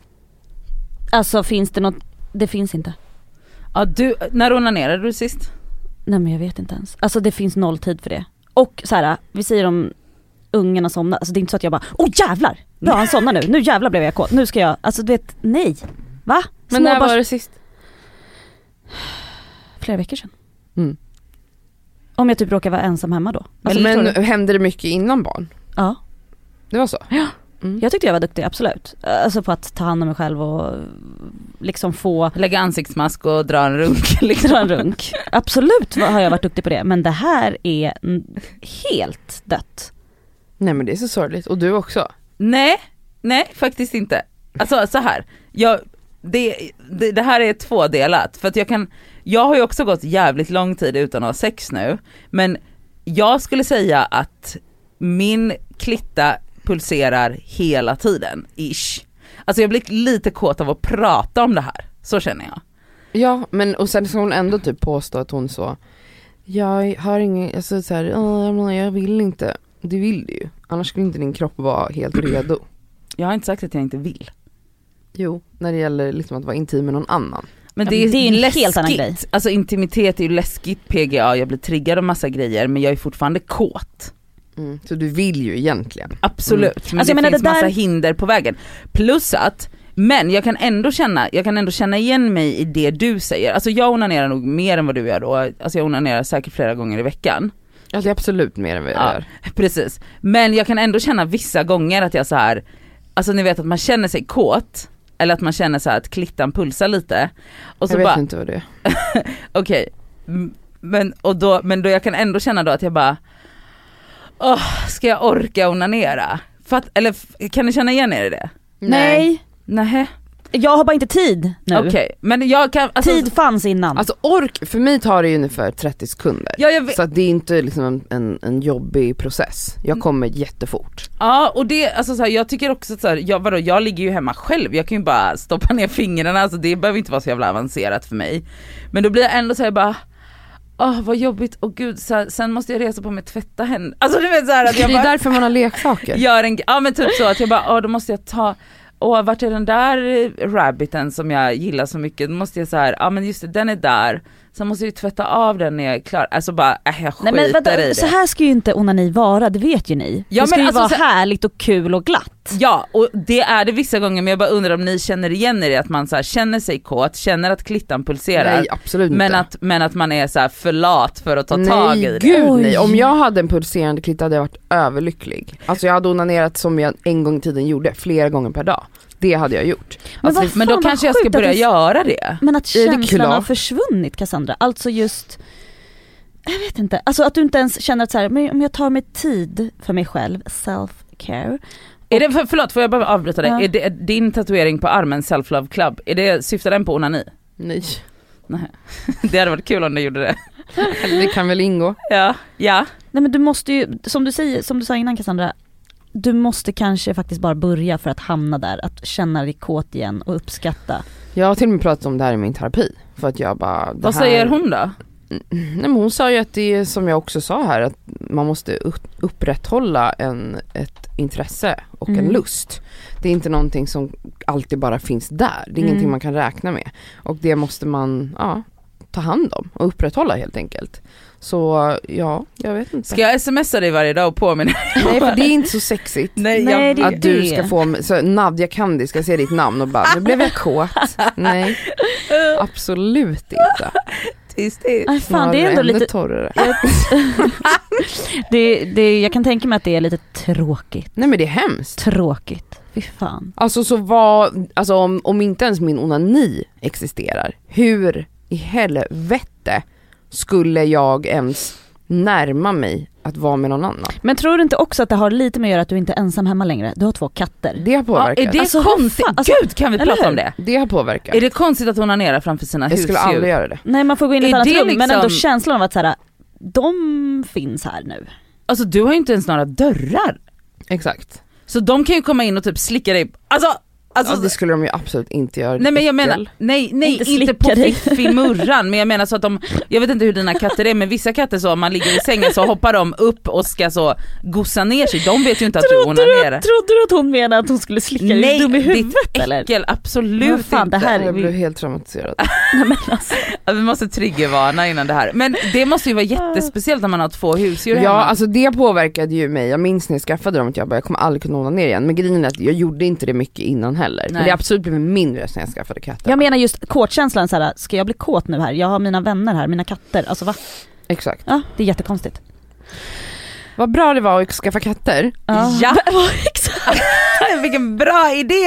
Alltså finns det något, det finns inte. Ja, du, när onanerade du sist? Nej men jag vet inte ens. Alltså det finns noll tid för det. Och så här, vi säger om ungarna somnar, alltså det är inte så att jag bara, åh jävlar, bra han somnar nu, nu jävlar blev jag kåt, nu ska jag, alltså du vet, nej. Va? Men när Småbarns- var det sist? Flera veckor sedan. Mm. Om jag typ råkar vara ensam hemma då. Alltså, Men förstår du? hände det mycket innan barn? Ja. Det var så? Ja. Mm. Jag tyckte jag var duktig, absolut. Alltså på att ta hand om mig själv och liksom få Lägga ansiktsmask och dra en runk liksom. dra en runk. Absolut har jag varit duktig på det, men det här är n- helt dött. Nej men det är så sorgligt. Och du också? Nej, nej faktiskt inte. Alltså så här, jag, det, det, det här är tvådelat. För att jag kan, jag har ju också gått jävligt lång tid utan att ha sex nu. Men jag skulle säga att min klitta pulserar hela tiden, ish. Alltså jag blir lite kåt av att prata om det här, så känner jag. Ja, men och sen ska hon ändå typ påstå att hon så, jag har ingen, alltså så här, "Åh, jag vill inte." Det vill du ju. Annars skulle inte din kropp vara helt redo. Jag har inte sagt att jag inte vill. Jo, när det gäller liksom att vara intim med någon annan. Men Ja, det är, men det är en läskigt. helt annan grej. Alltså intimitet är ju läskigt, P G A, jag blir triggad av massa grejer, men jag är fortfarande kåt. Mm. Så du vill ju egentligen. Absolut, Mm. men Alltså, jag det menar, finns det där- massa hinder på vägen. Plus att, men jag kan ändå känna, jag kan ändå känna igen mig i det du säger. Alltså jag onanerar nog mer än vad du gör då. Alltså jag onanerar säkert flera gånger i veckan. Ja, det är absolut mer än vad jag Ja, gör. precis. Men jag kan ändå känna vissa gånger att jag så här, alltså ni vet att man känner sig kåt, eller att man känner så här att klittan pulsar lite. Och så Jag vet bara, inte vad det är. okej, M- men, och då, men då jag kan ändå känna då att jag bara, åh, ska jag orka onanera? För att, eller f- kan ni känna igen er i det? Nej, Nähä, jag har bara inte tid nu. okej, men jag kan, alltså, Tid fanns innan. Alltså ork, för mig tar det ju ungefär trettio sekunder. ja, jag vet, Så att det är inte liksom en, en, en jobbig process. Jag kommer jättefort. ja, och det, alltså så här, jag tycker också att så här, jag, vadå, jag ligger ju hemma själv, jag kan ju bara stoppa ner fingrarna, alltså det behöver inte vara så jävla avancerat för mig. Men då blir jag ändå så här bara, åh vad jobbigt, och gud, så här, sen måste jag resa på mig, tvätta henne. Alltså du vet så här att Det jag är bara därför man har leksaker. gör en, ja men typ så att jag bara, åh då måste jag ta, åh, vart är den där rabbiten som jag gillar så mycket? Då måste jag så här, ja ah, men just det, den är där. Så måste jag tvätta av den när jag är klar. Alltså bara, äh, jag skiter. Nej, men vänta, i det. Så här ska ju inte onani vara, det vet ju ni. Ja, det ska men ju alltså, vara så... härligt och kul och glatt. Ja, och det är det vissa gånger, men jag bara undrar om ni känner igen er i att man så här, känner sig kåt, känner att klittan pulserar. Nej, absolut men inte. Att, men att man är så här för lat för att ta nej, tag i det. Gud, nej, om jag hade en pulserande klitt hade jag varit överlycklig. Alltså jag hade onanerat som jag en gång i tiden gjorde, flera gånger per dag. Det hade jag gjort. Men, alltså, men då kanske jag ska börja det... göra det. Men att känslan har försvunnit, Cassandra. Alltså just, jag vet inte. Alltså att du inte ens känner att så här, men om jag tar mig tid för mig själv, self-care. Och... Är det, för, förlåt, får jag bara avbryta dig? Ja. Är det din tatuering på armen, Self-Love Club, är det, syftar den på onani? Nej. Nej. Det hade varit kul om du gjorde det. Det kan väl ingå. Ja, ja. Nej men du måste ju, som du säger, som du sa innan Cassandra, du måste kanske faktiskt bara börja för att hamna där, att känna dig kåt igen och uppskatta. Jag har till och med pratat om det här i min terapi. För att jag bara... Vad här... säger hon då? Nej, men hon sa ju att det är som jag också sa här, att man måste upprätthålla en, ett intresse och mm. en lust. Det är inte någonting som alltid bara finns där. Det är mm. ingenting man kan räkna med. Och det måste man ja, ta hand om och upprätthålla helt enkelt. Så ja, jag vet inte. Ska jag smsa dig varje dag och påminna? Nej, för det är inte så sexigt. Nej, Nej, jag, det att du ska få så, Nadja Kandi ska se ditt namn och bara, nu blev jag kåt. Nej, absolut inte. Tyst, tyst. Aj, fan, det är ändå lite torrare. det, det, jag kan tänka mig att det är lite tråkigt. Nej, men det är hemskt. Tråkigt, fy fan. Alltså så vad, alltså om, om inte ens min onani existerar, hur i helvete skulle jag ens närma mig att vara med någon annan? Men tror du inte också att det har lite med att göra att du inte är ensam hemma längre? Du har två katter. Det har påverkat. Ja, är det alltså, konstigt? Alltså, Gud, kan vi prata om det? Det har påverkat. Är det konstigt att onanera framför sina jag husdjur? Jag skulle aldrig göra det. Nej, man får gå in i ett är annat rum, liksom... men ändå känslan av att så här, de finns här nu. Alltså du har ju inte ens några dörrar. Exakt. Så de kan ju komma in och typ slicka dig. Alltså... Alltså, ja, det skulle de ju absolut inte göra. Nej men jag menar, nej, nej inte, inte på fiffimurran, men jag menar så att de, jag vet inte hur dina katter är, men vissa katter så om man ligger i sängen så hoppar de upp och ska så gossa ner sig, de vet ju inte att du onanerar. Trodde du att hon menade att hon skulle slicka dig? Nej, dum i huvudet ditt eller? Äckel, absolut fan, inte. Det här jag blev helt traumatiserad. Nej, men alltså. Alltså, vi måste triggervarna innan det här. Men det måste ju vara jättespeciellt när man har två husdjur hemma. Ja, alltså det påverkade ju mig. Jag minns när jag skaffade dem att jag bara, jag kommer aldrig kunna onanera igen. Men grejen är att jag gjorde inte det mycket innan heller. Nej. Men det är absolut blev mindre sen jag skaffade katter. Jag menar just kåtkänslan så här, ska jag bli kåt nu här? Jag har mina vänner här, mina katter, alltså va? Exakt. Ja, det är jättekonstigt. Vad bra det var att skaffa katter. Ja, ja. Exakt. Vilken bra idé.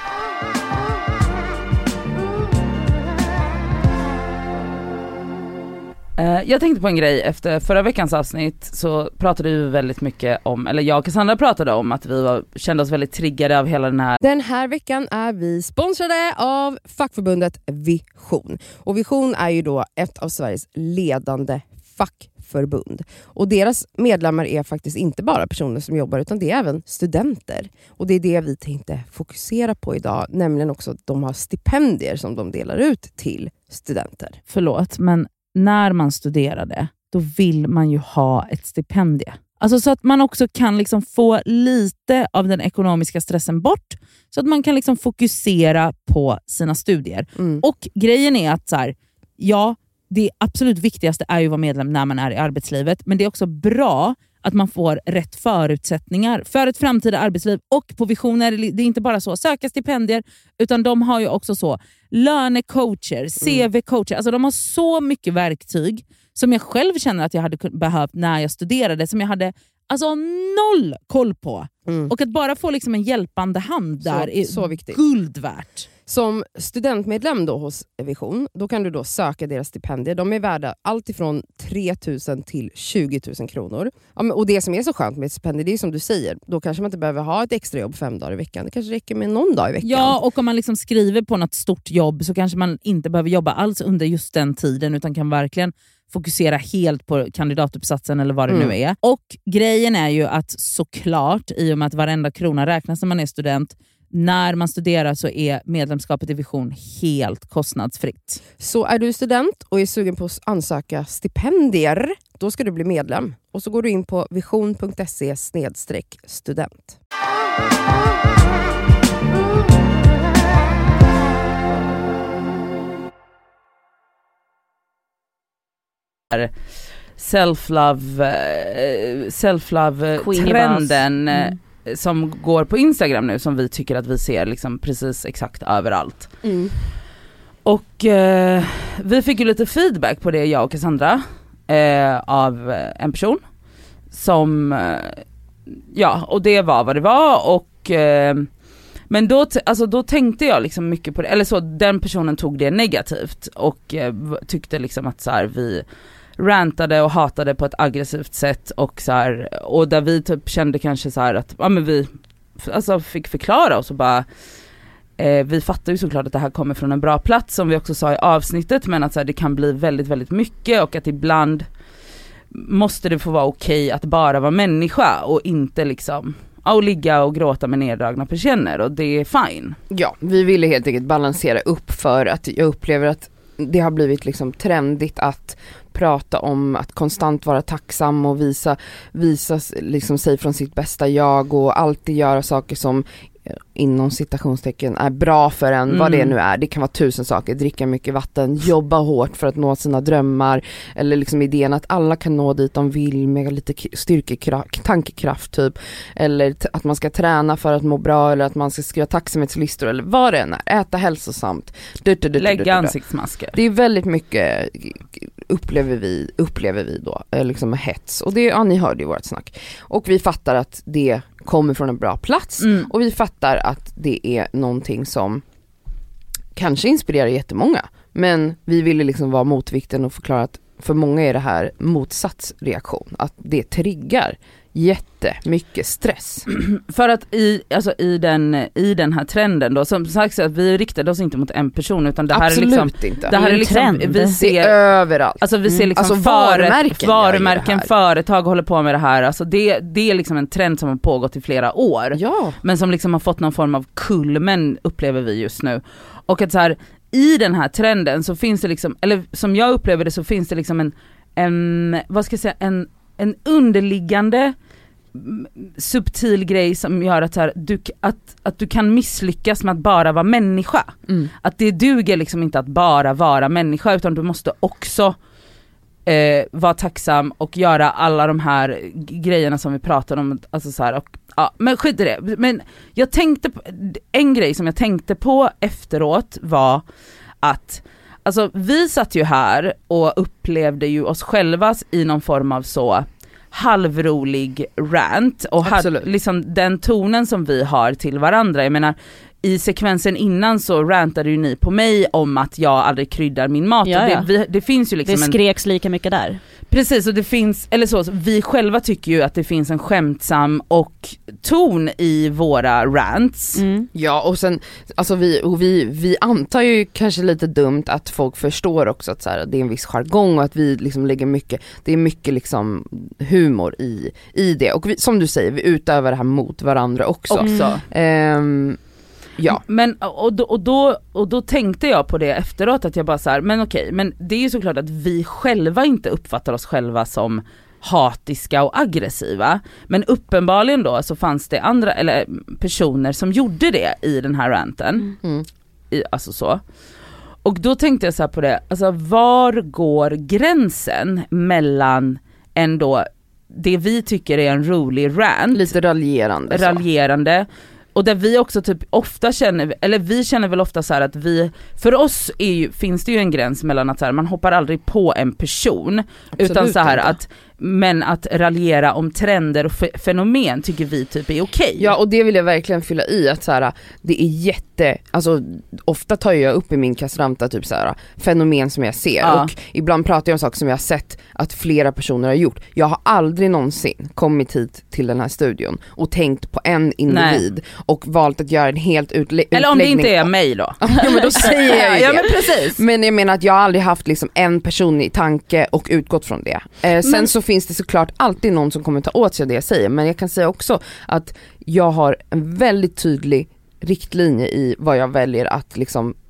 Jag tänkte på en grej, efter förra veckans avsnitt så pratade vi väldigt mycket om, eller jag och Cassandra pratade om att vi var, kände oss väldigt triggade av hela den här. Den här veckan är vi sponsrade av fackförbundet Vision. Och Vision är ju då ett av Sveriges ledande fackförbund. Och deras medlemmar är faktiskt inte bara personer som jobbar utan det är även studenter. Och det är det vi tänkte fokusera på idag, nämligen också att de har stipendier som de delar ut till studenter. Förlåt, men när man studerade, då vill man ju ha ett stipendie. Alltså så att man också kan liksom få lite av den ekonomiska stressen bort. Så att man kan liksom fokusera på sina studier. Mm. Och grejen är att så här, ja, det absolut viktigaste är ju att vara medlem när man är i arbetslivet. Men det är också bra att man får rätt förutsättningar för ett framtida arbetsliv. Och på Vision är det, det är inte bara så söka stipendier, utan de har ju också så lönecoacher, C V-coacher. Alltså de har så mycket verktyg som jag själv känner att jag hade behövt när jag studerade, som jag hade alltså noll koll på. Mm. Och att bara få liksom en hjälpande hand där så, är så viktigt. Guld värt. Som studentmedlem då hos Vision, då kan du då söka deras stipendier. De är värda allt ifrån tre tusen till tjugo tusen kronor. Ja, men, och det som är så skönt med ett stipendier, det är som du säger, då kanske man inte behöver ha ett extra jobb fem dagar i veckan. Det kanske räcker med någon dag i veckan. Ja, och om man liksom skriver på något stort jobb så kanske man inte behöver jobba alls under just den tiden, utan kan verkligen fokusera helt på kandidatuppsatsen eller vad det mm. nu är. Och grejen är ju att såklart, i och med att varenda krona räknas när man är student, när man studerar så är medlemskapet i Vision helt kostnadsfritt. Så är du student och är sugen på att ansöka stipendier, då ska du bli medlem. Och så går du in på vision punkt se snedstreck student. self-love self-love-trenden mm. som går på Instagram nu, som vi tycker att vi ser liksom precis exakt överallt. Mm. Och eh, vi fick ju lite feedback på det, jag och Cassandra, eh, av en person som eh, ja, och det var vad det var. Och eh, men då, t- alltså då tänkte jag liksom mycket på det, eller så, den personen tog det negativt och eh, tyckte liksom att så här, vi rantade och hatade på ett aggressivt sätt, och så här, och där vi typ kände kanske så här att ja, men vi alltså fick förklara oss och bara eh, vi fattar ju såklart att det här kommer från en bra plats, som vi också sa i avsnittet, men att så här, det kan bli väldigt väldigt mycket, och att ibland måste det få vara okej att bara vara människa och inte liksom och ligga och gråta med neddragna persienner, och det är fine. Ja, vi ville helt enkelt balansera upp, för att jag upplever att det har blivit liksom trendigt att prata om att konstant vara tacksam och visa, visa liksom sig från sitt bästa jag, och alltid göra saker som inom citationstecken är bra för en, mm. vad det nu är. Det kan vara tusen saker, dricka mycket vatten, jobba hårt för att nå sina drömmar, eller liksom idén att alla kan nå dit de vill med lite styrkekraft, tankekraft typ, eller t- att man ska träna för att må bra, eller att man ska skriva tacksamhetslistor, eller vad det än är, äta hälsosamt, du, du, du, lägga du, du, du. ansiktsmasker. Det är väldigt mycket upplever vi, upplever vi då liksom hets, och det, ja, ni hörde ju vårt snack, och vi fattar att det kommer från en bra plats, mm. och vi fattar att det är någonting som kanske inspirerar jättemånga, men vi ville liksom vara motvikten och förklara att för många är det här motsatsreaktion, att det triggar jättemycket stress. För att i, alltså i, den, i den här trenden då, som sagt, att vi riktade oss inte mot en person, utan det här absolut är liksom, inte. Det här är liksom, vi ser överallt. Alltså vi ser liksom mm. alltså varumärken, varumärken det företag håller på med det här. Alltså det, det är liksom en trend som har pågått i flera år. Ja. Men som liksom har fått någon form av kulmen, upplever vi just nu. Och att så här, i den här trenden så finns det liksom, eller som jag upplever det, så finns det liksom en, en vad ska jag säga, en, en underliggande subtil grej som gör att, så här, du, att, att du kan misslyckas med att bara vara människa. Mm. Att det duger liksom inte att bara vara människa, utan du måste också eh, vara tacksam och göra alla de här grejerna som vi pratade om. Alltså så här, och, ja, men skit i det. Men jag tänkte på, en grej som jag tänkte på efteråt var att alltså, vi satt ju här och upplevde ju oss själva i någon form av så halvrolig rant, och hade, liksom den tonen som vi har till varandra. Jag menar, i sekvensen innan så rantade ju ni på mig om att jag aldrig kryddar min mat. Ja, ja. Det, vi, det finns ju liksom det skreks en, lika mycket där. Precis, och det finns, eller så, vi själva tycker ju att det finns en skämtsam och ton i våra rants. Mm. Ja, och sen alltså vi, och vi, vi antar ju kanske lite dumt att folk förstår också att så här, det är en viss jargong, och att vi liksom lägger mycket, det är mycket liksom humor i, i det, och vi, som du säger, vi utövar det här mot varandra också. också. Mm. Um, Ja. Men, och, då, och, då, och då tänkte jag på det efteråt, att jag bara så här, men okej, men det är ju såklart att vi själva inte uppfattar oss själva som hatiska och aggressiva, men uppenbarligen då så fanns det andra eller personer som gjorde det i den här ranten. Mm. I, alltså så. Och då tänkte jag så här på det, alltså var går gränsen mellan ändå det vi tycker är en rolig rant, lite raljerande, raljerande och där vi också typ ofta känner, eller vi känner väl ofta så här att vi, för oss är ju, finns det ju en gräns mellan att så här, man hoppar aldrig på en person. Absolut, utan så här inte. att men att raljera om trender och f- fenomen tycker vi typ är okej. Ja, och det vill jag verkligen fylla i, att så här, det är jätte, alltså ofta tar jag upp i min kastranta typ så här, fenomen som jag ser, ja. Och ibland pratar jag om saker som jag har sett att flera personer har gjort. Jag har aldrig någonsin kommit hit till den här studion och tänkt på en individ. Nej. Och valt att göra en helt utle- utläggning. Eller om det inte är mig då. Ja, men då säger jag ju det. Ja, men precis. Men jag menar att jag har aldrig haft liksom en person i tanke och utgått från det. Eh, sen men, så finns det såklart alltid någon som kommer ta åt sig det jag säger, men jag kan säga också att jag har en väldigt tydlig riktlinje i vad jag väljer att liksom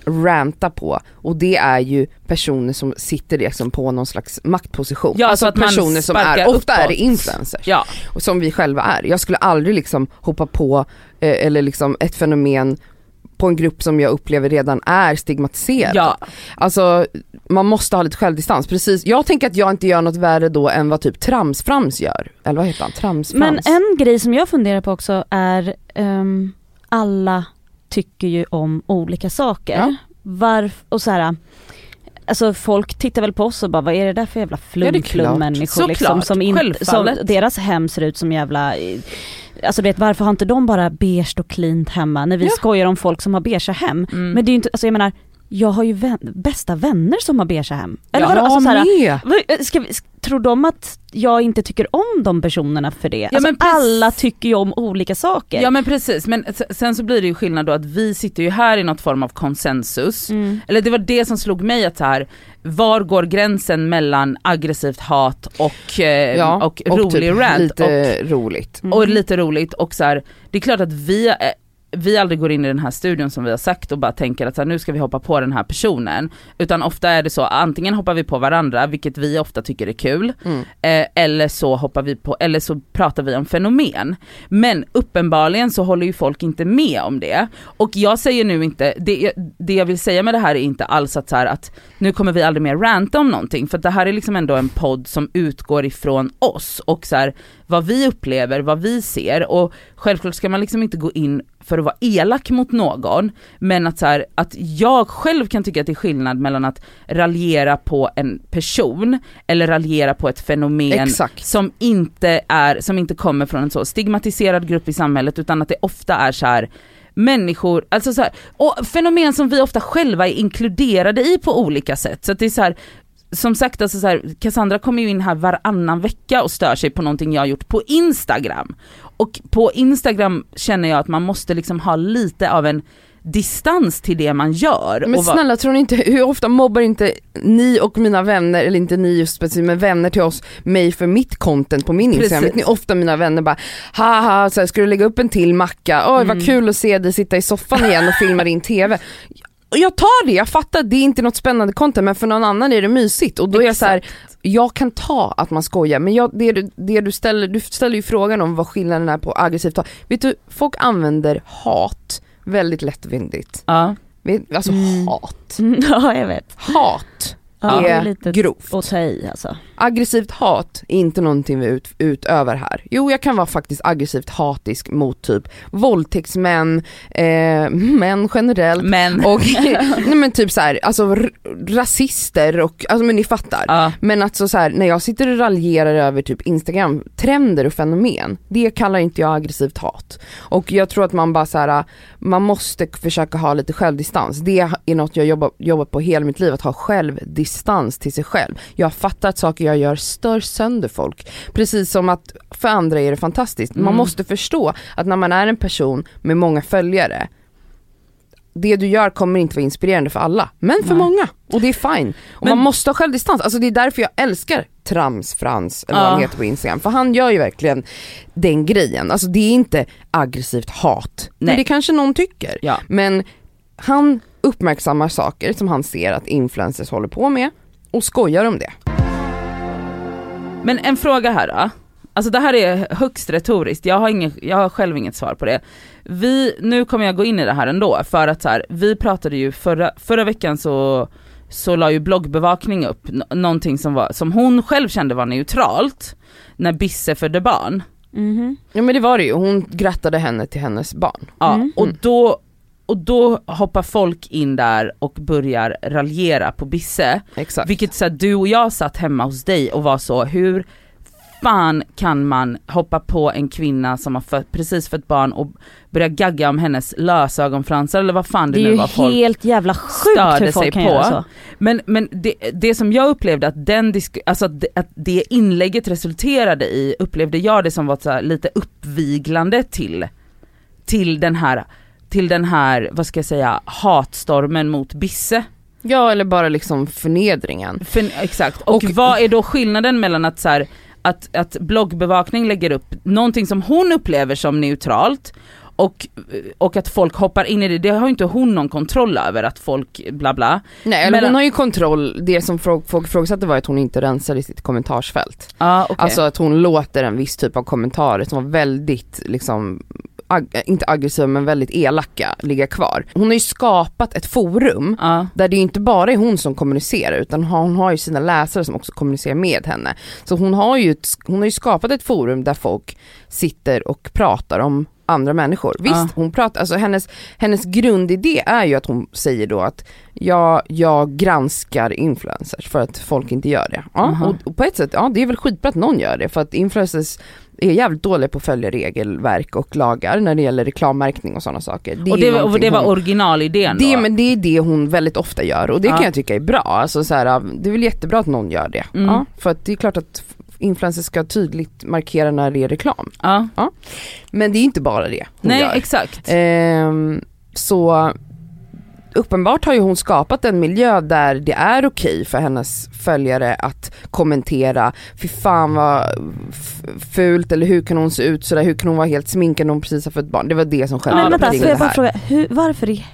ranta på, och det är ju personer som sitter liksom på någon slags maktposition. Ja, alltså så att personer som är, uppåt. ofta är det influencers. Ja. Och som vi själva är. Jag skulle aldrig liksom hoppa på eh, eller liksom ett fenomen på en grupp som jag upplever redan är stigmatiserad. Ja. Alltså man måste ha lite självdistans. Precis. Jag tänker att jag inte gör något värre då än vad typ Tramsframs gör. Eller vad heter han? Tramsframs. Men en grej som jag funderar på också är um, alla tycker ju om olika saker. Ja. Varf- och så här, alltså folk tittar väl på oss och bara, vad är det där för jävla flum-flum-människor liksom, som, in, som deras hem ser ut som jävla, alltså vet, varför har inte de bara beige och cleant hemma när vi ja. skojar om folk som har beige hem, mm. men det är ju inte, alltså jag menar, jag har ju vän, bästa vänner som har beige hem. Eller jag vadå? Alltså, så här, med. Ska vi, tror de att jag inte tycker om de personerna för det? Ja, alltså, men precis. Alla tycker ju om olika saker. Ja men precis, men sen så blir det ju skillnad då att vi sitter ju här i något form av konsensus. Mm. Eller det var det som slog mig, att så här, var går gränsen mellan aggressivt hat och, eh, ja, och, och rolig typ rant. Lite och, roligt. Och mm. lite roligt och så här, det är klart att vi... Eh, vi aldrig går in i den här studion som vi har sagt och bara tänker att så här, nu ska vi hoppa på den här personen, utan ofta är det så, antingen hoppar vi på varandra, vilket vi ofta tycker är kul, mm. eh, eller så hoppar vi på, eller så pratar vi om fenomen. Men uppenbarligen så håller ju folk inte med om det, och jag säger nu inte, det, det jag vill säga med det här är inte alls att så här, att nu kommer vi aldrig mer ranta om någonting, för det här är liksom ändå en podd som utgår ifrån oss och så här, vad vi upplever, vad vi ser, och självklart ska man liksom inte gå in för att vara elak mot någon, men att, så här, att jag själv kan tycka att det är skillnad mellan att raljera på en person eller raljera på ett fenomen. Exakt. som inte är som inte kommer från en så stigmatiserad grupp i samhället, utan att det ofta är så här människor, alltså så här, och fenomen som vi ofta själva är inkluderade i på olika sätt. Så att det är så här, som sagt, alltså så här, Cassandra kommer ju in här varannan vecka och stör sig på någonting jag har gjort på Instagram. Och på Instagram känner jag att man måste liksom ha lite av en distans till det man gör. Men och snälla, tror ni inte, hur ofta mobbar inte ni och mina vänner, eller inte ni just speciellt, men vänner till oss, mig för mitt content på min Instagram? Vet ni, ofta mina vänner bara, haha, så här, ska du lägga upp en till macka? Oj, mm. vad kul att se dig sitta i soffan igen och filma din tv. Och jag tar det, jag fattar, det är inte något spännande content, men för någon annan är det mysigt. Och då är jag så här, jag kan ta att man skojar, men jag, det, du, det du ställer, du ställer ju frågan om vad skillnaden är på aggressivt hat. Vet du, folk använder hat väldigt lättvindigt. Ja. Alltså mm. hat. Ja, jag vet. Hat ja, är lite grovt. Och ta i, alltså. Aggressivt hat är inte någonting vi ut, utöver här. Jo, jag kan vara faktiskt aggressivt hatisk mot typ våldtäktsmän, eh, män generellt. Men. Och nej, men typ så här, alltså r- rasister och, alltså men ni fattar. Ja. Men alltså så här, när jag sitter och raljerar över typ Instagram trender och fenomen, det kallar inte jag aggressivt hat. Och jag tror att man bara så här, man måste försöka ha lite självdistans. Det är något jag jobbar, jobbat på hela mitt liv, att ha självdistans till sig själv. Jag fattar att saker jag gör stör sönder folk. Precis som att för andra är det fantastiskt. Man mm. måste förstå att när man är en person med många följare, det du gör kommer inte vara inspirerande för alla, men för Nej. många. Och det är fine. Och men, man måste ha självdistans. Alltså det är därför jag älskar Tramsfrans, eller vad han heter på Instagram. För han gör ju verkligen den grejen. Alltså det är inte aggressivt hat. Nej. Men det kanske någon tycker. Ja. Men han uppmärksammar saker som han ser att influencers håller på med och skojar om det. Men en fråga här då. Alltså det här är högst retoriskt. Jag har, inget, jag har själv inget svar på det. Vi, nu kommer jag gå in i det här ändå. För att så här, vi pratade ju förra, förra veckan så, så la ju bloggbevakning upp n- någonting som, var, som hon själv kände var neutralt. När Bisse födde barn. Mm-hmm. Ja men det var det ju. Hon grattade henne till hennes barn. Ja, mm. och då... Och då hoppar folk in där och börjar raljera på Bisse. Exakt. Vilket så här, du och jag satt hemma hos dig och var så, hur fan kan man hoppa på en kvinna som har fött, precis fött barn och börja gagga om hennes lösögonfransar eller vad fan det, det nu var folk. Det är ju helt jävla sjukt hur folk kan på. Göra så. Men, men det, det som jag upplevde att, den disk- alltså att, det, att det inlägget resulterade i, upplevde jag det som var så här, lite uppviglande till, till den här till den här, vad ska jag säga, hatstormen mot Bisse. Ja, eller bara liksom förnedringen. För, exakt. Och, och vad är då skillnaden mellan att så här, att, att bloggbevakning lägger upp någonting som hon upplever som neutralt och, och att folk hoppar in i det, det har ju inte hon någon kontroll över, att folk bla bla. Nej, eller Men, hon har ju kontroll, det som folk, folk frågade var att hon inte rensar i sitt kommentarsfält. ah, okay. Alltså att hon låter en viss typ av kommentarer som var väldigt liksom ag- inte aggressiva men väldigt elaka ligga kvar. Hon har ju skapat ett forum ah. där det ju inte bara är hon som kommunicerar, utan hon har ju sina läsare som också kommunicerar med henne. Så hon har ju, ett, hon har ju skapat ett forum där folk sitter och pratar om andra människor. Visst, ah. hon pratar, alltså hennes, hennes grundidé är ju att hon säger då att jag, jag granskar influencers för att folk inte gör det. Ja, Uh-huh. och, och på ett sätt, ja, det är väl skitbra att någon gör det, för att influencers är jävligt dåliga på att följa regelverk och lagar när det gäller reklammärkning och sådana saker. Det och, det, var, och det var hon, originalidén då? det, men det är det hon väldigt ofta gör, och det Ja. kan jag tycka är bra. Alltså, så här, det är väl jättebra att någon gör det. Mm. Ja, för att det är klart att influencers ska tydligt markera när det är reklam. Ja. Ja. Men det är inte bara det hon Nej, gör. exakt. Ehm, så uppenbart har ju hon skapat en miljö där det är okej för hennes följare att kommentera, fy fan vad f- fult, eller hur kan hon se ut sådär, hur kan hon vara helt sminkad när hon precis har fött barn. Det var det som själva Men vänta, ringde får jag bara här. fråga, hur, varför i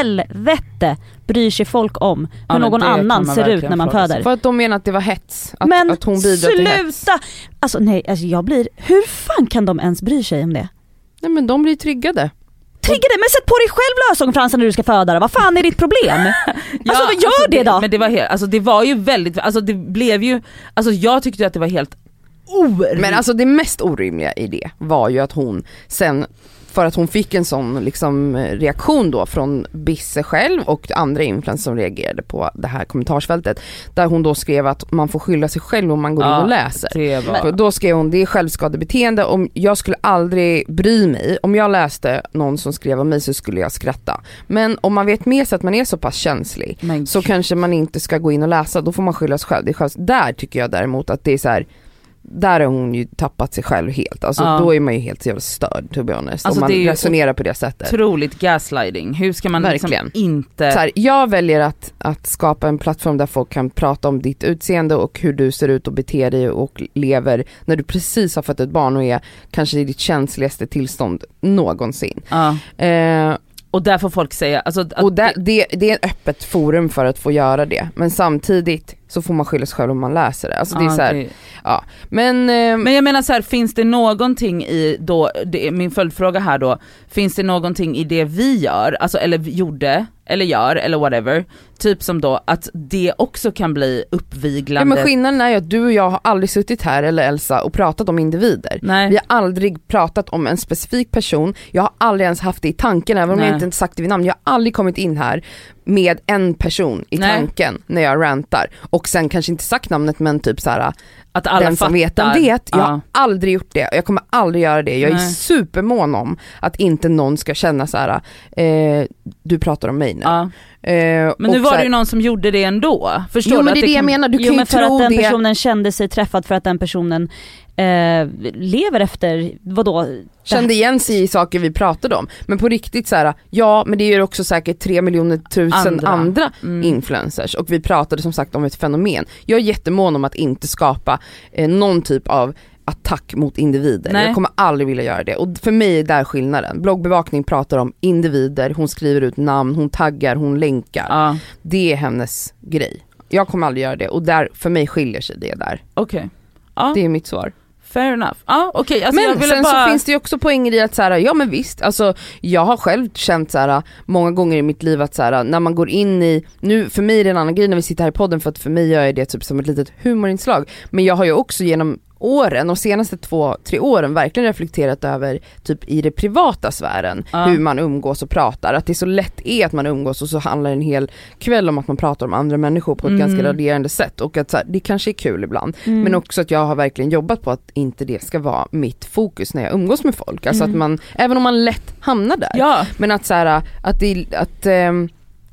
helvete bryr sig folk om hur Ja, men någon det kan annan man ser ut verkligen när man fråga sig. föder? För att de menar att det var hets, att, Men att hon bidrar till hets. sluta! Alltså nej, alltså jag blir, hur fan kan de ens bry sig om det? Nej, men de blir triggade. Triggade, men sätt på dig själv lösögonfransar när du ska föda, vad fan är ditt problem? Ja, alltså vad gör alltså, det då? Men det var helt, alltså det var ju väldigt, alltså det blev ju, alltså jag tyckte att det var helt orimligt. Men alltså det mest orimliga i det var ju att hon sen, för att hon fick en sån liksom reaktion då från Bisse själv och andra influencers som reagerade på det här kommentarsfältet, där hon då skrev att man får skylla sig själv om man går Ja, in och läser. det var... För då skrev hon, det är självskadebeteende, om jag skulle aldrig bry mig, om jag läste någon som skrev om mig så skulle jag skratta. Men om man vet med sig att man är så pass känslig, Men så kanske man inte ska gå in och läsa, då får man skylla sig själv. Det är själv. Där tycker jag däremot att det är så här, där har hon ju tappat sig själv helt. Alltså Ja. då är man ju helt jävla störd, to be honest, Alltså, om man det är ju resonerar på det sättet. otroligt gaslighting. Hur ska man Verkligen. liksom inte... Så här, jag väljer att, att skapa en plattform där folk kan prata om ditt utseende och hur du ser ut och beter dig och lever när du precis har fått ett barn och är kanske i ditt känsligaste tillstånd någonsin. Ja. Eh, Och där får folk säga... Alltså, att och där, det, det är ett öppet forum för att få göra det. Men samtidigt så får man skylla sig själv om man läser det. Alltså det är ja, så här, det- ja. Men, eh, Men jag menar så här, finns det någonting i då, det är min följdfråga här då, finns det någonting i det vi gör, alltså eller gjorde, eller gör, eller whatever, typ som då att det också kan bli ja, uppviglande? men skillnaden är ju att du och jag har aldrig suttit här, eller Elsa, och pratat om individer. Nej. Vi har aldrig pratat om en specifik person. Jag har aldrig ens haft det i tanken, även om Nej. jag inte sagt det vid namn. Jag har aldrig kommit in här med en person i Nej. tanken när jag rantar. Och sen kanske inte sagt namnet, men typ så här, Att alla den som fattar. vet, den vet. Jag Ja. har aldrig gjort det och jag kommer aldrig göra det. Jag är Nej. supermån om att inte någon ska känna så här, eh, du pratar om mig nu. Ja. Eh, Men och nu så var här- det ju någon som gjorde det ändå. Förstår Jo, du men att det är det jag kan... menar. Du Jo kan ju men för tro att den det. personen kände sig träffad, för att den personen eh, lever efter, vadå? Kände igen sig i saker vi pratade om. Men på riktigt så här, ja, men det är ju också säkert tre miljoner tusen Andra. andra, Mm. influencers. Och vi pratade som sagt om ett fenomen. Jag är jättemån om att inte skapa eh, någon typ av attack mot individer. Nej. Jag kommer aldrig vilja göra det. Och för mig är där skillnaden. Bloggbevakning pratar om individer, hon skriver ut namn, hon taggar, hon länkar. Ja, Det är hennes grej. Jag kommer aldrig göra det. Och där, för mig skiljer sig det där. okej. Ja, Det är mitt svar. fair enough. Ja, okej. Alltså jag Men ville sen bara... så finns det ju också poänger i att så här, ja men visst, alltså jag har själv känt så här många gånger i mitt liv att så här, när man går in i, nu för mig är det en annan grej när vi sitter här i podden, för att för mig gör jag det typ som ett litet humorinslag, men jag har ju också genom åren och senaste två, tre åren verkligen reflekterat över typ i det privata sfären, Ja. hur man umgås och pratar, att det så lätt är att man umgås och så handlar en hel kväll om att man pratar om andra människor på ett Mm. ganska raderande sätt, och att så här, det kanske är kul ibland. Mm. Men också att jag har verkligen jobbat på att inte det ska vara mitt fokus när jag umgås med folk. Alltså Mm. att man, även om man lätt hamnar där. Ja, Men att så här, att det, att ehm,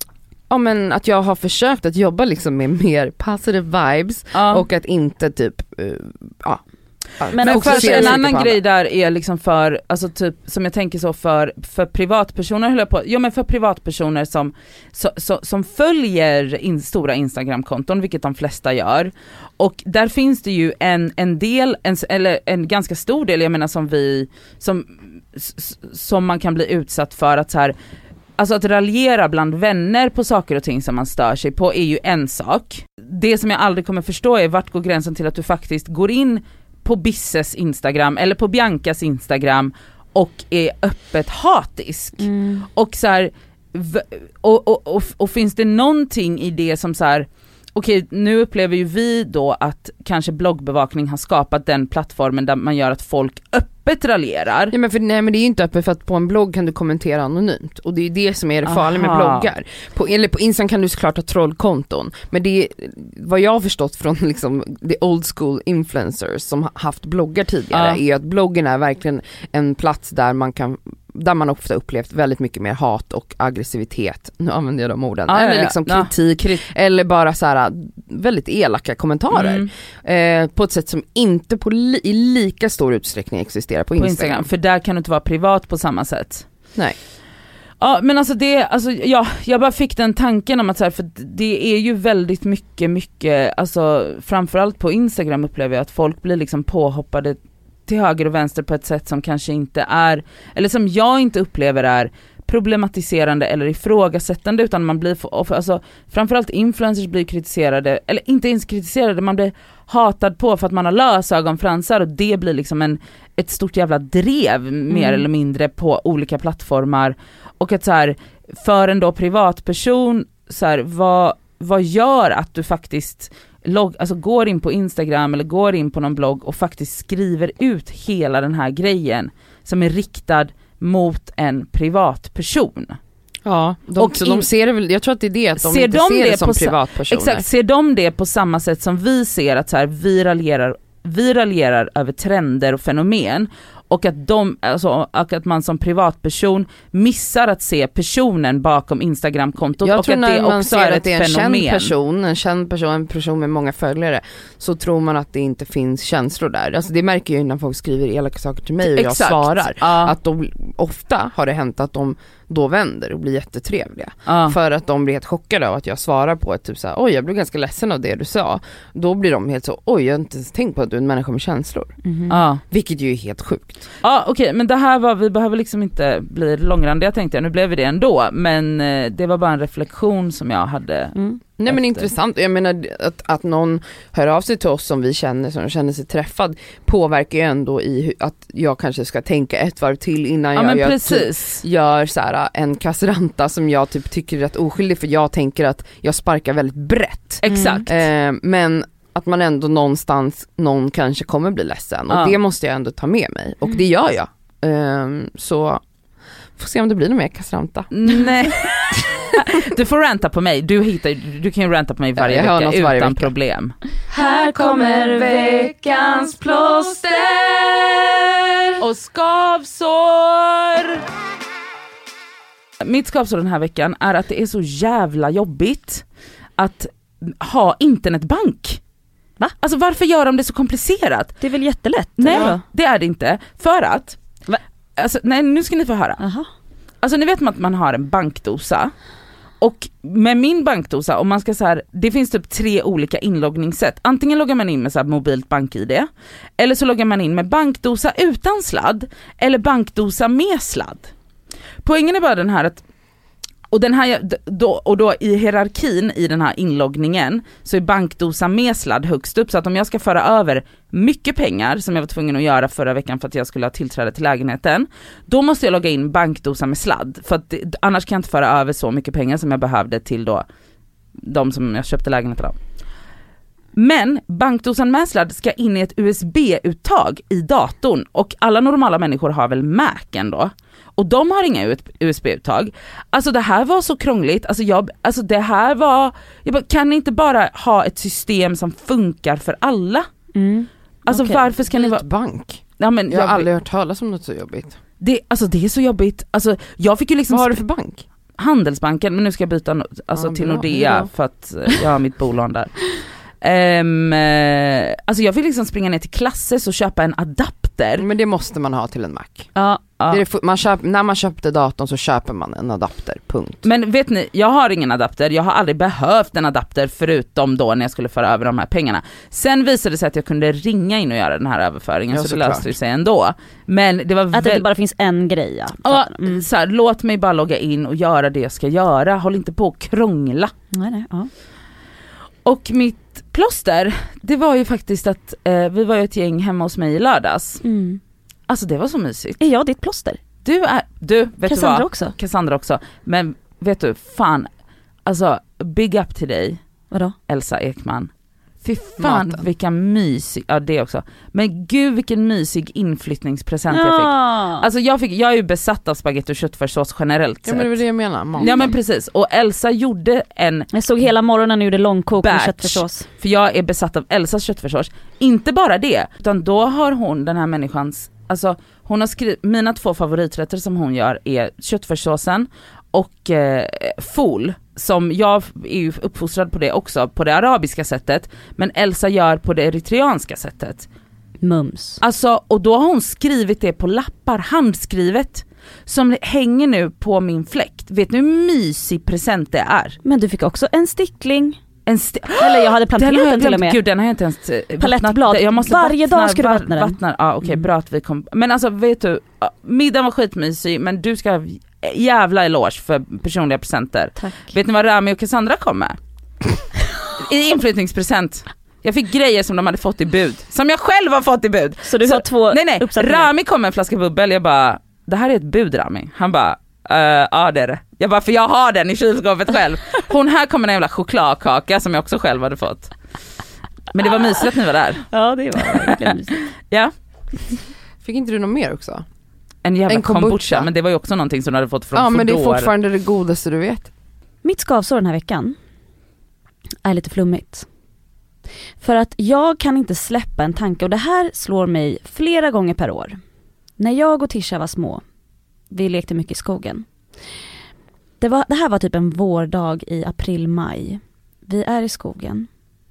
ja men att jag har försökt att jobba liksom med mer positive vibes ja. och att inte typ, uh, ja. Men Men också för fokusera en lite annan på grej andra. där är liksom för, alltså typ som jag tänker så för, för privatpersoner höll jag på, ja men för privatpersoner som, så, så, som följer in, stora Instagram-konton, vilket de flesta gör, och där finns det ju en, en del, en, eller en ganska stor del, jag menar som vi, som s- som man kan bli utsatt för, att så här, alltså att raljera bland vänner på saker och ting som man stör sig på är ju en sak. Det som jag aldrig kommer förstå är vart går gränsen till att du faktiskt går in på Bisses Instagram eller på Biancas Instagram och är öppet hatisk. Mm. Och så här, och, och, och, och finns det någonting i det som så här, okej, nu upplever ju vi då att kanske bloggbevakning har skapat den plattformen där man gör att folk öppet raljerar. Ja, men för, nej men det är ju inte öppet, för att på en blogg kan du kommentera anonymt, och det är det som är det farliga med bloggar. På, eller på Instagram kan du såklart ha trollkonton, men det är vad jag har förstått från liksom the old school influencers som har haft bloggar tidigare, Ja. är att bloggen är verkligen en plats där man kan där man ofta upplevt väldigt mycket mer hat och aggressivitet, nu använder jag de orden, Ja, eller ja, ja. liksom Ja. kritik, eller bara så här väldigt elaka kommentarer Mm. eh, på ett sätt som inte på li- i lika stor utsträckning existerar på På Instagram. Instagram, för där kan du inte vara privat på samma sätt. Nej. Ja, men alltså det, alltså ja, jag bara fick den tanken om att så här, för det är ju väldigt mycket, mycket, alltså framförallt på Instagram upplever jag att folk blir liksom påhoppade till höger och vänster på ett sätt som kanske inte är, eller som jag inte upplever är problematiserande eller ifrågasättande, utan man blir, alltså framförallt influencers blir kritiserade, eller inte ens kritiserade, man blir hatad på för att man har lösögonfransar, och det blir liksom en, ett stort jävla drev mer Mm. eller mindre på olika plattformar. Och att så här, för en då privatperson, så här, vad, vad gör att du faktiskt log, alltså går in på Instagram eller går in på någon blogg och faktiskt skriver ut hela den här grejen som är riktad mot en privatperson. Ja, de, Och så in- de ser det väl, jag tror att det är det, att de Ser inte de ser det, det som på sa- privatpersoner. Exakt, ser de det på samma sätt som vi ser att så här, vi raljerar, vi raljerar över trender och fenomen, och att, de, alltså, och att man som privatperson missar att se personen bakom Instagram-kontot, Jag och tror att när det man också ser är att ett det är en fenomen. känd person, en känd person, en person med många följare, så tror man att det inte finns känslor där. Alltså det märker jag ju när folk skriver elaka saker till mig och jag Exakt. svarar. Ja. Att de, ofta har det hänt att de då vänder och blir jättetrevliga. Ja. För att de blir helt chockade av att jag svarar på ett typ såhär, oj jag blev ganska ledsen av det du sa. Då blir de helt så, oj jag har inte ens tänkt på att du är en människa med känslor. Mhm. Ja. Vilket ju är helt sjukt. Ja, okej, men det här var, vi behöver liksom inte bli långrandiga tänkte jag, nu blev vi det ändå, men eh, det var bara en reflektion som jag hade. Mm. Nej men Efter. intressant, jag menar att, att någon hör av sig till oss som vi känner, som känner sig träffad, påverkar ju ändå i hu- att jag kanske ska tänka ett varv till innan Ja, jag men gör, precis. typ, gör så här, en kassranta som jag typ tycker är rätt oskyldig, för jag tänker att jag sparkar väldigt brett. Exakt. Eh, men att man ändå någonstans, någon kanske kommer bli ledsen, och Ja. det måste jag ändå ta med mig, och det gör jag. Eh, så får se om det blir någon mer kassranta. Nej. Du får ranta på mig, du, hittar, du kan ju ranta på mig varje Jag hör vecka något utan varje vecka. problem. Här kommer veckans plåster Och skavsår! Mitt skavsår den här veckan är att det är så jävla jobbigt att ha internetbank. Va? Alltså varför gör de det så komplicerat? Det är väl jättelätt? Nej, eller vadå? det är det inte. För att, Va? alltså, nej nu ska ni få höra. Jaha. Alltså ni vet att man har en bankdosa, och med min bankdosa, om man ska så här, det finns typ tre olika inloggningssätt. Antingen loggar man in med så här mobilt bank-I D, eller så loggar man in med bankdosa utan sladd, eller bankdosa med sladd. Poängen är bara den här att, och den här då, och då i hierarkin i den här inloggningen så är bankdosa med sladd högst upp, så att om jag ska föra över mycket pengar som jag var tvungen att göra förra veckan för att jag skulle ha tillträde till lägenheten, då måste jag logga in bankdosa med sladd, för att det, annars kan jag inte föra över så mycket pengar som jag behövde till då de som jag köpte lägenheten av. Men bankdosan med sladd ska in i ett U S B-uttag i datorn, och alla normala människor har väl Mac ändå. Och de har inga U S B-uttag. Alltså det här var så krångligt. Alltså, jag, alltså det här var... Jag bara, kan ni inte bara ha ett system som funkar för alla? Mm. Alltså Okej. varför ska ni vara... Bank. Ja, men Jag har jag, aldrig hört talas om något så jobbigt. det, alltså det är så jobbigt. Alltså jag fick ju liksom... Vad har du för bank? Handelsbanken, men nu ska jag byta no- alltså Ja, till bra. Nordea Hejdå. för att eh, jag har mitt bolån där. Um, uh, alltså jag fick liksom springa ner till Klasses och köpa en adapter. Men det måste man ha till en Mac. Ja. Ja. Det är det, man köp, när man köpte datorn så köper man en adapter, punkt. Men vet ni, jag har ingen adapter, jag har aldrig behövt en adapter förutom då när jag skulle föra över de här pengarna. Sen visade det sig att jag kunde ringa in och göra den här överföringen, Ja, så det såklart. löste sig ändå. Men det var Att det väl... inte bara finns en grej. Ja, Ja, mm. så här, låt mig bara logga in och göra det jag ska göra, håll inte på att krångla. Nej, nej, ja. Och mitt plåster, det var ju faktiskt att eh, vi var ju ett gäng hemma hos mig i lördags. Mm. Alltså det var så mysigt. Är jag ditt plåster? Du är, du, vet Cassandra du vad? också? Cassandra också. Men vet du, fan, alltså big up till dig, Vadå? Elsa Ekman. Fy fan Maten. vilka mysig, ja det också. Men gud vilken mysig inflyttningspresent jag fick. Alltså jag fick, jag är ju besatt av spagetti och köttfärssås generellt Ja men det sett. var det jag menar. Maten. Ja men precis, och Elsa gjorde en, Jag såg hela morgonen och gjorde långkok med Batch. köttfärssås. för jag är besatt av Elsas köttfärssås. Inte bara det, utan då har hon, den här människans, alltså hon har skrivit, mina två favoriträtter som hon gör är köttfärssåsen och eh, fol, som jag är ju uppfostrad på det också, på det arabiska sättet, men Elsa gör på det eritreanska sättet. Mums. Alltså, och då har hon skrivit det på lappar, handskrivet, som hänger nu på min fläkt. Vet ni hur mysig present det är? Men du fick också en stickling. En sti- Eller jag hade planterat den har jag den till och glömt. med. Gud, den har jag inte ens eh, Palettblad. vattnat. Jag måste Varje vattna, dag ska du vattna den. Vattna. Ja, okej, okay, Mm. bra att vi kom. Men alltså, vet du, ja, middagen var skitmysig, men du ska ha jävla eloge för personliga presenter. Tack. Vet ni vad Rami och Cassandra kom med? I inflyttningspresent. Jag fick grejer som de hade fått i bud. Som jag själv har fått i bud. Så du Så- har två Nej nej, uppsättningar? Rami kom med en flaska bubbel. Jag bara, det här är ett bud Rami. Han bara, uh, ja det är det. Jag bara, för jag har den i kylskåpet själv. Hon här kommer en jävla chokladkaka som jag också själv hade fått. Men det var mysigt att ni var där. Ja, det var verkligen mysigt. Ja, Fick inte du något mer också? en jävla En kombucha. kombucha. Men det var ju också någonting som du hade fått från Ja men det är Foodora. fortfarande det godaste du vet. Mitt skavsår den här veckan är lite flummigt. För att jag kan inte släppa en tanke, och det här slår mig flera gånger per år. När jag och Tisha var små, vi lekte mycket i skogen. Det, var, det här var typ en vårdag i april-maj. Vi är i skogen.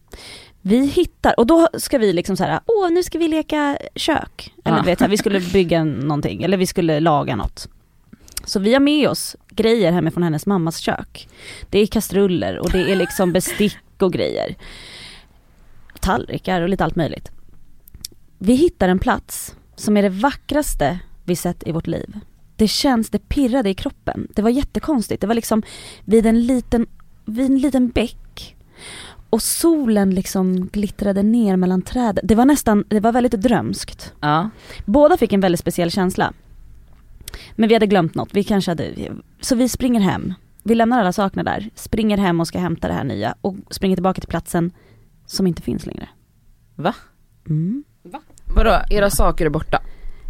Vi hittar, och då ska vi liksom så här, åh nu ska vi leka kök. Eller Ja. du vet, så här, vi skulle bygga någonting, eller vi skulle laga något. Så vi har med oss grejer hemma från hennes mammas kök. Det är kastruller och det är liksom bestick och grejer. Tallrikar och lite allt möjligt. Vi hittar en plats som är det vackraste vi sett i vårt liv. Det känns, det pirrade i kroppen. Det var jättekonstigt. Det var liksom vid en liten, vid en liten bäck. Och solen liksom glittrade ner mellan träden. Det var nästan, det var väldigt drömskt. Ja. Båda fick en väldigt speciell känsla. Men vi hade glömt något. Vi kanske hade, så vi springer hem. Vi lämnar alla sakerna där. Springer hem och ska hämta det här nya. Och springer tillbaka till platsen som inte finns längre. Va? Mm. Vadå? Era saker är borta.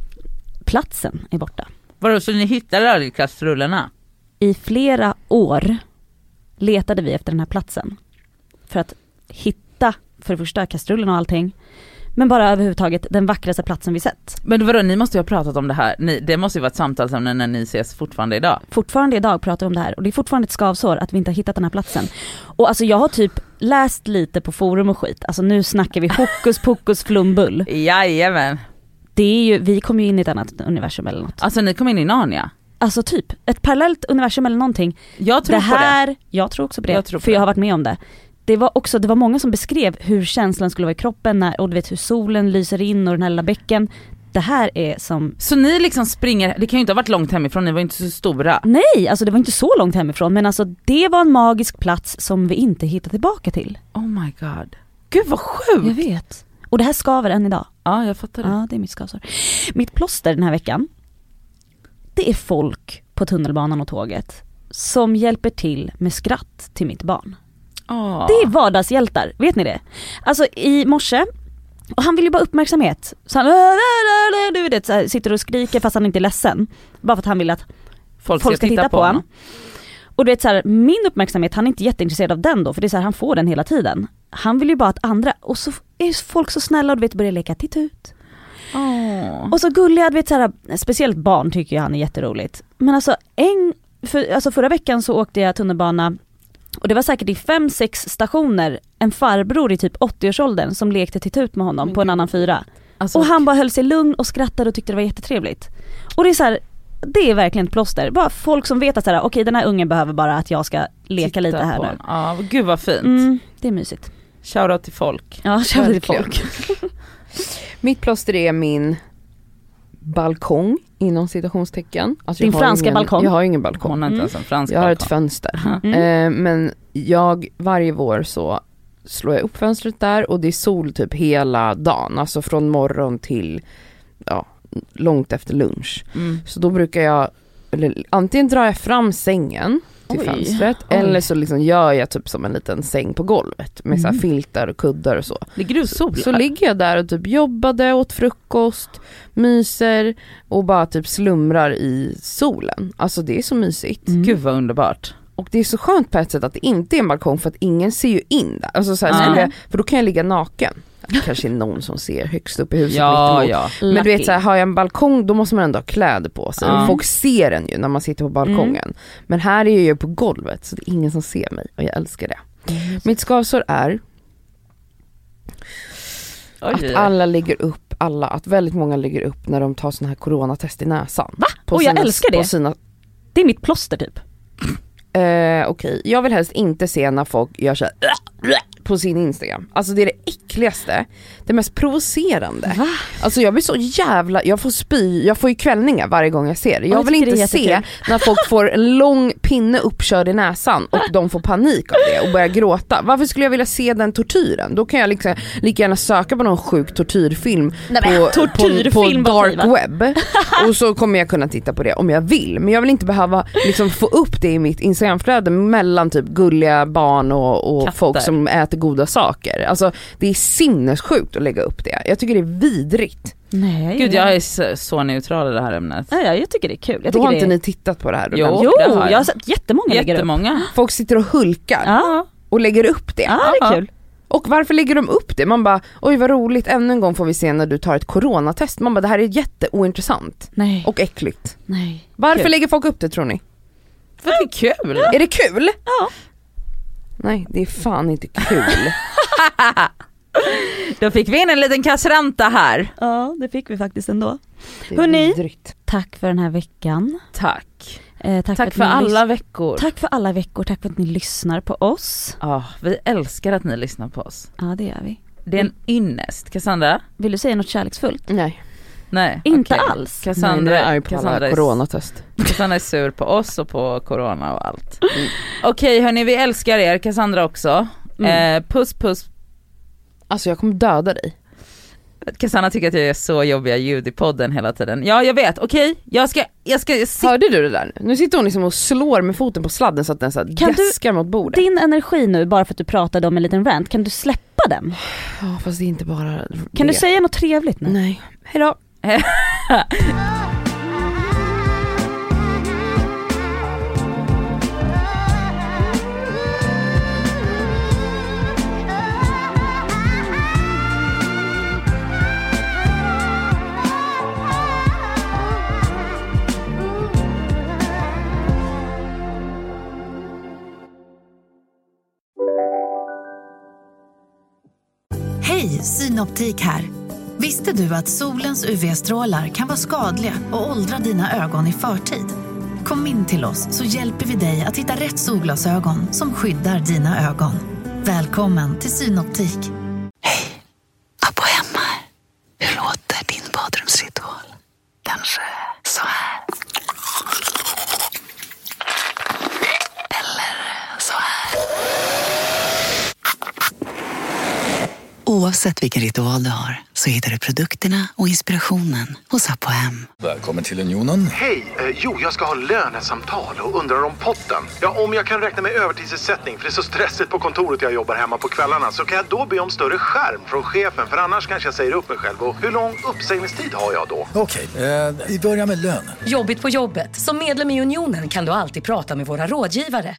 Platsen är borta. Vadå, så ni hittade aldrig kastrullerna? I flera år letade vi efter den här platsen. För att hitta, för det första, kastrullen och allting. Men bara överhuvudtaget den vackraste platsen vi sett. Men vadå, ni måste ju ha pratat om det här. Ni, det måste ju vara ett samtalsämne när ni ses fortfarande idag. Fortfarande idag pratar vi om det här. Och det är fortfarande ett skavsår att vi inte har hittat den här platsen. Och alltså jag har typ läst lite på forum och skit. Alltså nu snackar vi hokus pokus flumbull. Jajamän. Det är ju, vi kommer ju in i ett annat universum eller något. Alltså ni kom in i Narnia. Alltså typ, ett parallellt universum eller någonting. Jag tror Det här, på det. jag tror också på det. Jag tror på för jag det. har varit med om det. Det var också, det var många som beskrev hur känslan skulle vara i kroppen när, och du vet hur solen lyser in och den här lilla bäcken. Det här är som... Så ni liksom springer, det kan ju inte ha varit långt hemifrån, ni var ju inte så stora. Nej, alltså det var inte så långt hemifrån, men alltså det var en magisk plats som vi inte hittade tillbaka till. Oh my god. Gud vad Jag sjukt. vet. Och det här skaver än idag. Ja, jag fattar det. Ja, det är mitt skavsår. Mitt plåster den här veckan, det är folk på tunnelbanan och tåget som hjälper till med skratt till mitt barn. Åh. Det är vardagshjältar, vet ni det? Alltså i morse, och han vill ju bara uppmärksamhet. Så han du vet, så här, sitter och skriker fast han inte är ledsen. Bara för att han vill att Folk folk ska titta på honom. Och du vet så här, min uppmärksamhet, han är inte jätteintresserad av den då, för det är så här, han får den hela tiden. Han vill ju bara att andra, och så är folk så snälla och du vet börjar leka titt ut. Åh. Och så gulliga, du vet så här, speciellt barn tycker jag han är jätteroligt. Men alltså, en, för, alltså förra veckan så åkte jag tunnelbana Och det var säkert i fem, sex stationer en farbror i typ åttio-årsåldern som lekte till tut med honom på en annan fyra. Alltså, och han bara höll sig lugn och skrattade och tyckte det var jättetrevligt. Och det är så här, det är verkligen ett plåster. Bara folk som vet att så här, okej, den här ungen behöver bara att jag ska leka Titta lite här nu. Ja, gud vad fint. Mm, det är mysigt. Shoutout till folk. Ja, shoutout till folk. Mitt plåster är min balkong inom citationstecken. Alltså Din jag franska ingen, balkong? Jag har ingen balkong. Hon har inte ens en fransk jag har balkong. ett fönster. Mm. Eh, men jag varje vår så slår jag upp fönstret där och det är sol typ hela dagen. Alltså från morgon till ja, långt efter lunch. Mm. Så då brukar jag eller, antingen drar jag fram sängen till Oj. fönstret Oj. eller så liksom gör jag typ som en liten säng på golvet med så här filtar och kuddar och så. Ligger du sol? Så ligger jag där och typ jobbade, åt frukost, myser och bara typ slumrar i solen. Alltså det är så mysigt. Mm. Gud vad underbart. Och det är så skönt på ett sätt att det inte är en balkong för att ingen ser ju in där. Alltså så här, Ja. skulle jag, för då kan jag ligga naken. Det kanske är någon som ser högst upp i huset. Ja, mittemot. ja. Men du vet så här, har jag en balkong då måste man ändå ha kläder på sig. Ja. Och folk ser en ju när man sitter på balkongen. Mm. Men här är jag ju på golvet så det är ingen som ser mig och jag älskar det. Mm. Mitt skavsår är Oj, att alla lägger upp, alla, att väldigt många lägger upp när de tar såna här coronatest i näsan. Va? På Och jag sina, älskar det. På sina, Det är mitt plåster typ. eh, Okej, okay. Jag vill helst inte se när folk gör så här på sin Instagram. Alltså det är det äckligaste, det mest provocerande. Va? Alltså jag blir så jävla, jag får spy, jag får ju kvällningar varje gång jag ser det. Jag jag vill tycker inte det är se jättekul. när folk får en lång pinne uppkörd i näsan och de får panik av det och börjar gråta. Varför skulle jag vilja se den tortyren? Då kan jag liksom lika gärna söka på någon sjuk tortyrfilm Nej, på, men, tortyrfilm på, på vad dark web och så kommer jag kunna titta på det om jag vill. Men jag vill inte behöva liksom få upp det i mitt Instagramflöde mellan typ gulliga barn och, och folk som äter goda saker. Alltså det är sinnessjukt att lägga upp det. Jag tycker det är vidrigt. Nej. Gud, jag är så, så neutral i det här ämnet. Ja, jag tycker det är kul. Jag Då har tycker inte det är... ni tittat på det här? Jo, Jo, det har jag. jag har sett jättemånga lägger upp. Jättemånga. Folk sitter och hulkar Ja, och lägger upp det. ja, det är kul. Och varför lägger de upp det? Man bara, oj vad roligt, ännu en gång får vi se när du tar ett coronatest. Man bara, det här är jätteointressant Nej. och äckligt. Nej. Varför Kul. lägger folk upp det tror ni? För det är kul. Är det kul? Ja. Nej, det är fan inte kul. Då fick vi in en liten kassranta här. Ja, det fick vi faktiskt ändå. Det är Hörrni? vidrigt. Tack för den här veckan. Tack. Eh, tack, Tack för, för att ni alla lys- veckor. Tack för alla veckor. Tack för att ni lyssnar på oss. Ja, vi älskar att ni lyssnar på oss. Ja, det gör vi. Det är en ynnest. Cassandra? Vill du säga något kärleksfullt? Nej. Nej. Inte okej. alls. Nej, Cassandra, det är ju på Cassandra, alla är, coronatest. Cassandra är sur på oss och på corona och allt. Mm. Okej hörni, vi älskar er. Cassandra också. Mm. Eh, puss puss. Alltså jag kommer döda dig. Cassandra tycker att jag är så jobbiga ljud i podden hela tiden. Ja, jag vet. Okej, jag ska, jag ska sitta. Hörde du det där? Nu sitter hon liksom och slår med foten på sladden så att den så här Kan du- gäskar mot bordet. Din energi nu, bara för att du pratade om en liten rant, kan du släppa den? Ja, fast det är inte bara Kan det. du säga något trevligt nu? Nej. Hejdå. Hej, Synoptik här. Visste du att solens U V-strålar kan vara skadliga och åldra dina ögon i förtid? Kom in till oss så hjälper vi dig att hitta rätt solglasögon som skyddar dina ögon. Välkommen till Synoptik. Hej, Abbo hemma. Hur låter din badrumsritual? Kanske så här. Eller så här. Oavsett vilken ritual du har så hittar du produkterna och inspirationen hos Abbo Hem. Välkommen till Unionen. Hej! Eh, jo, jag ska ha lönesamtal och undrar om potten. Ja, om jag kan räkna med övertidsersättning för det är så stressigt på kontoret jag jobbar hemma på kvällarna så kan jag då be om större skärm från chefen för annars kanske jag säger upp mig själv. Och hur lång uppsägningstid har jag då? Okej, eh, vi börjar med lön. Jobbigt på jobbet. Som medlem i Unionen kan du alltid prata med våra rådgivare.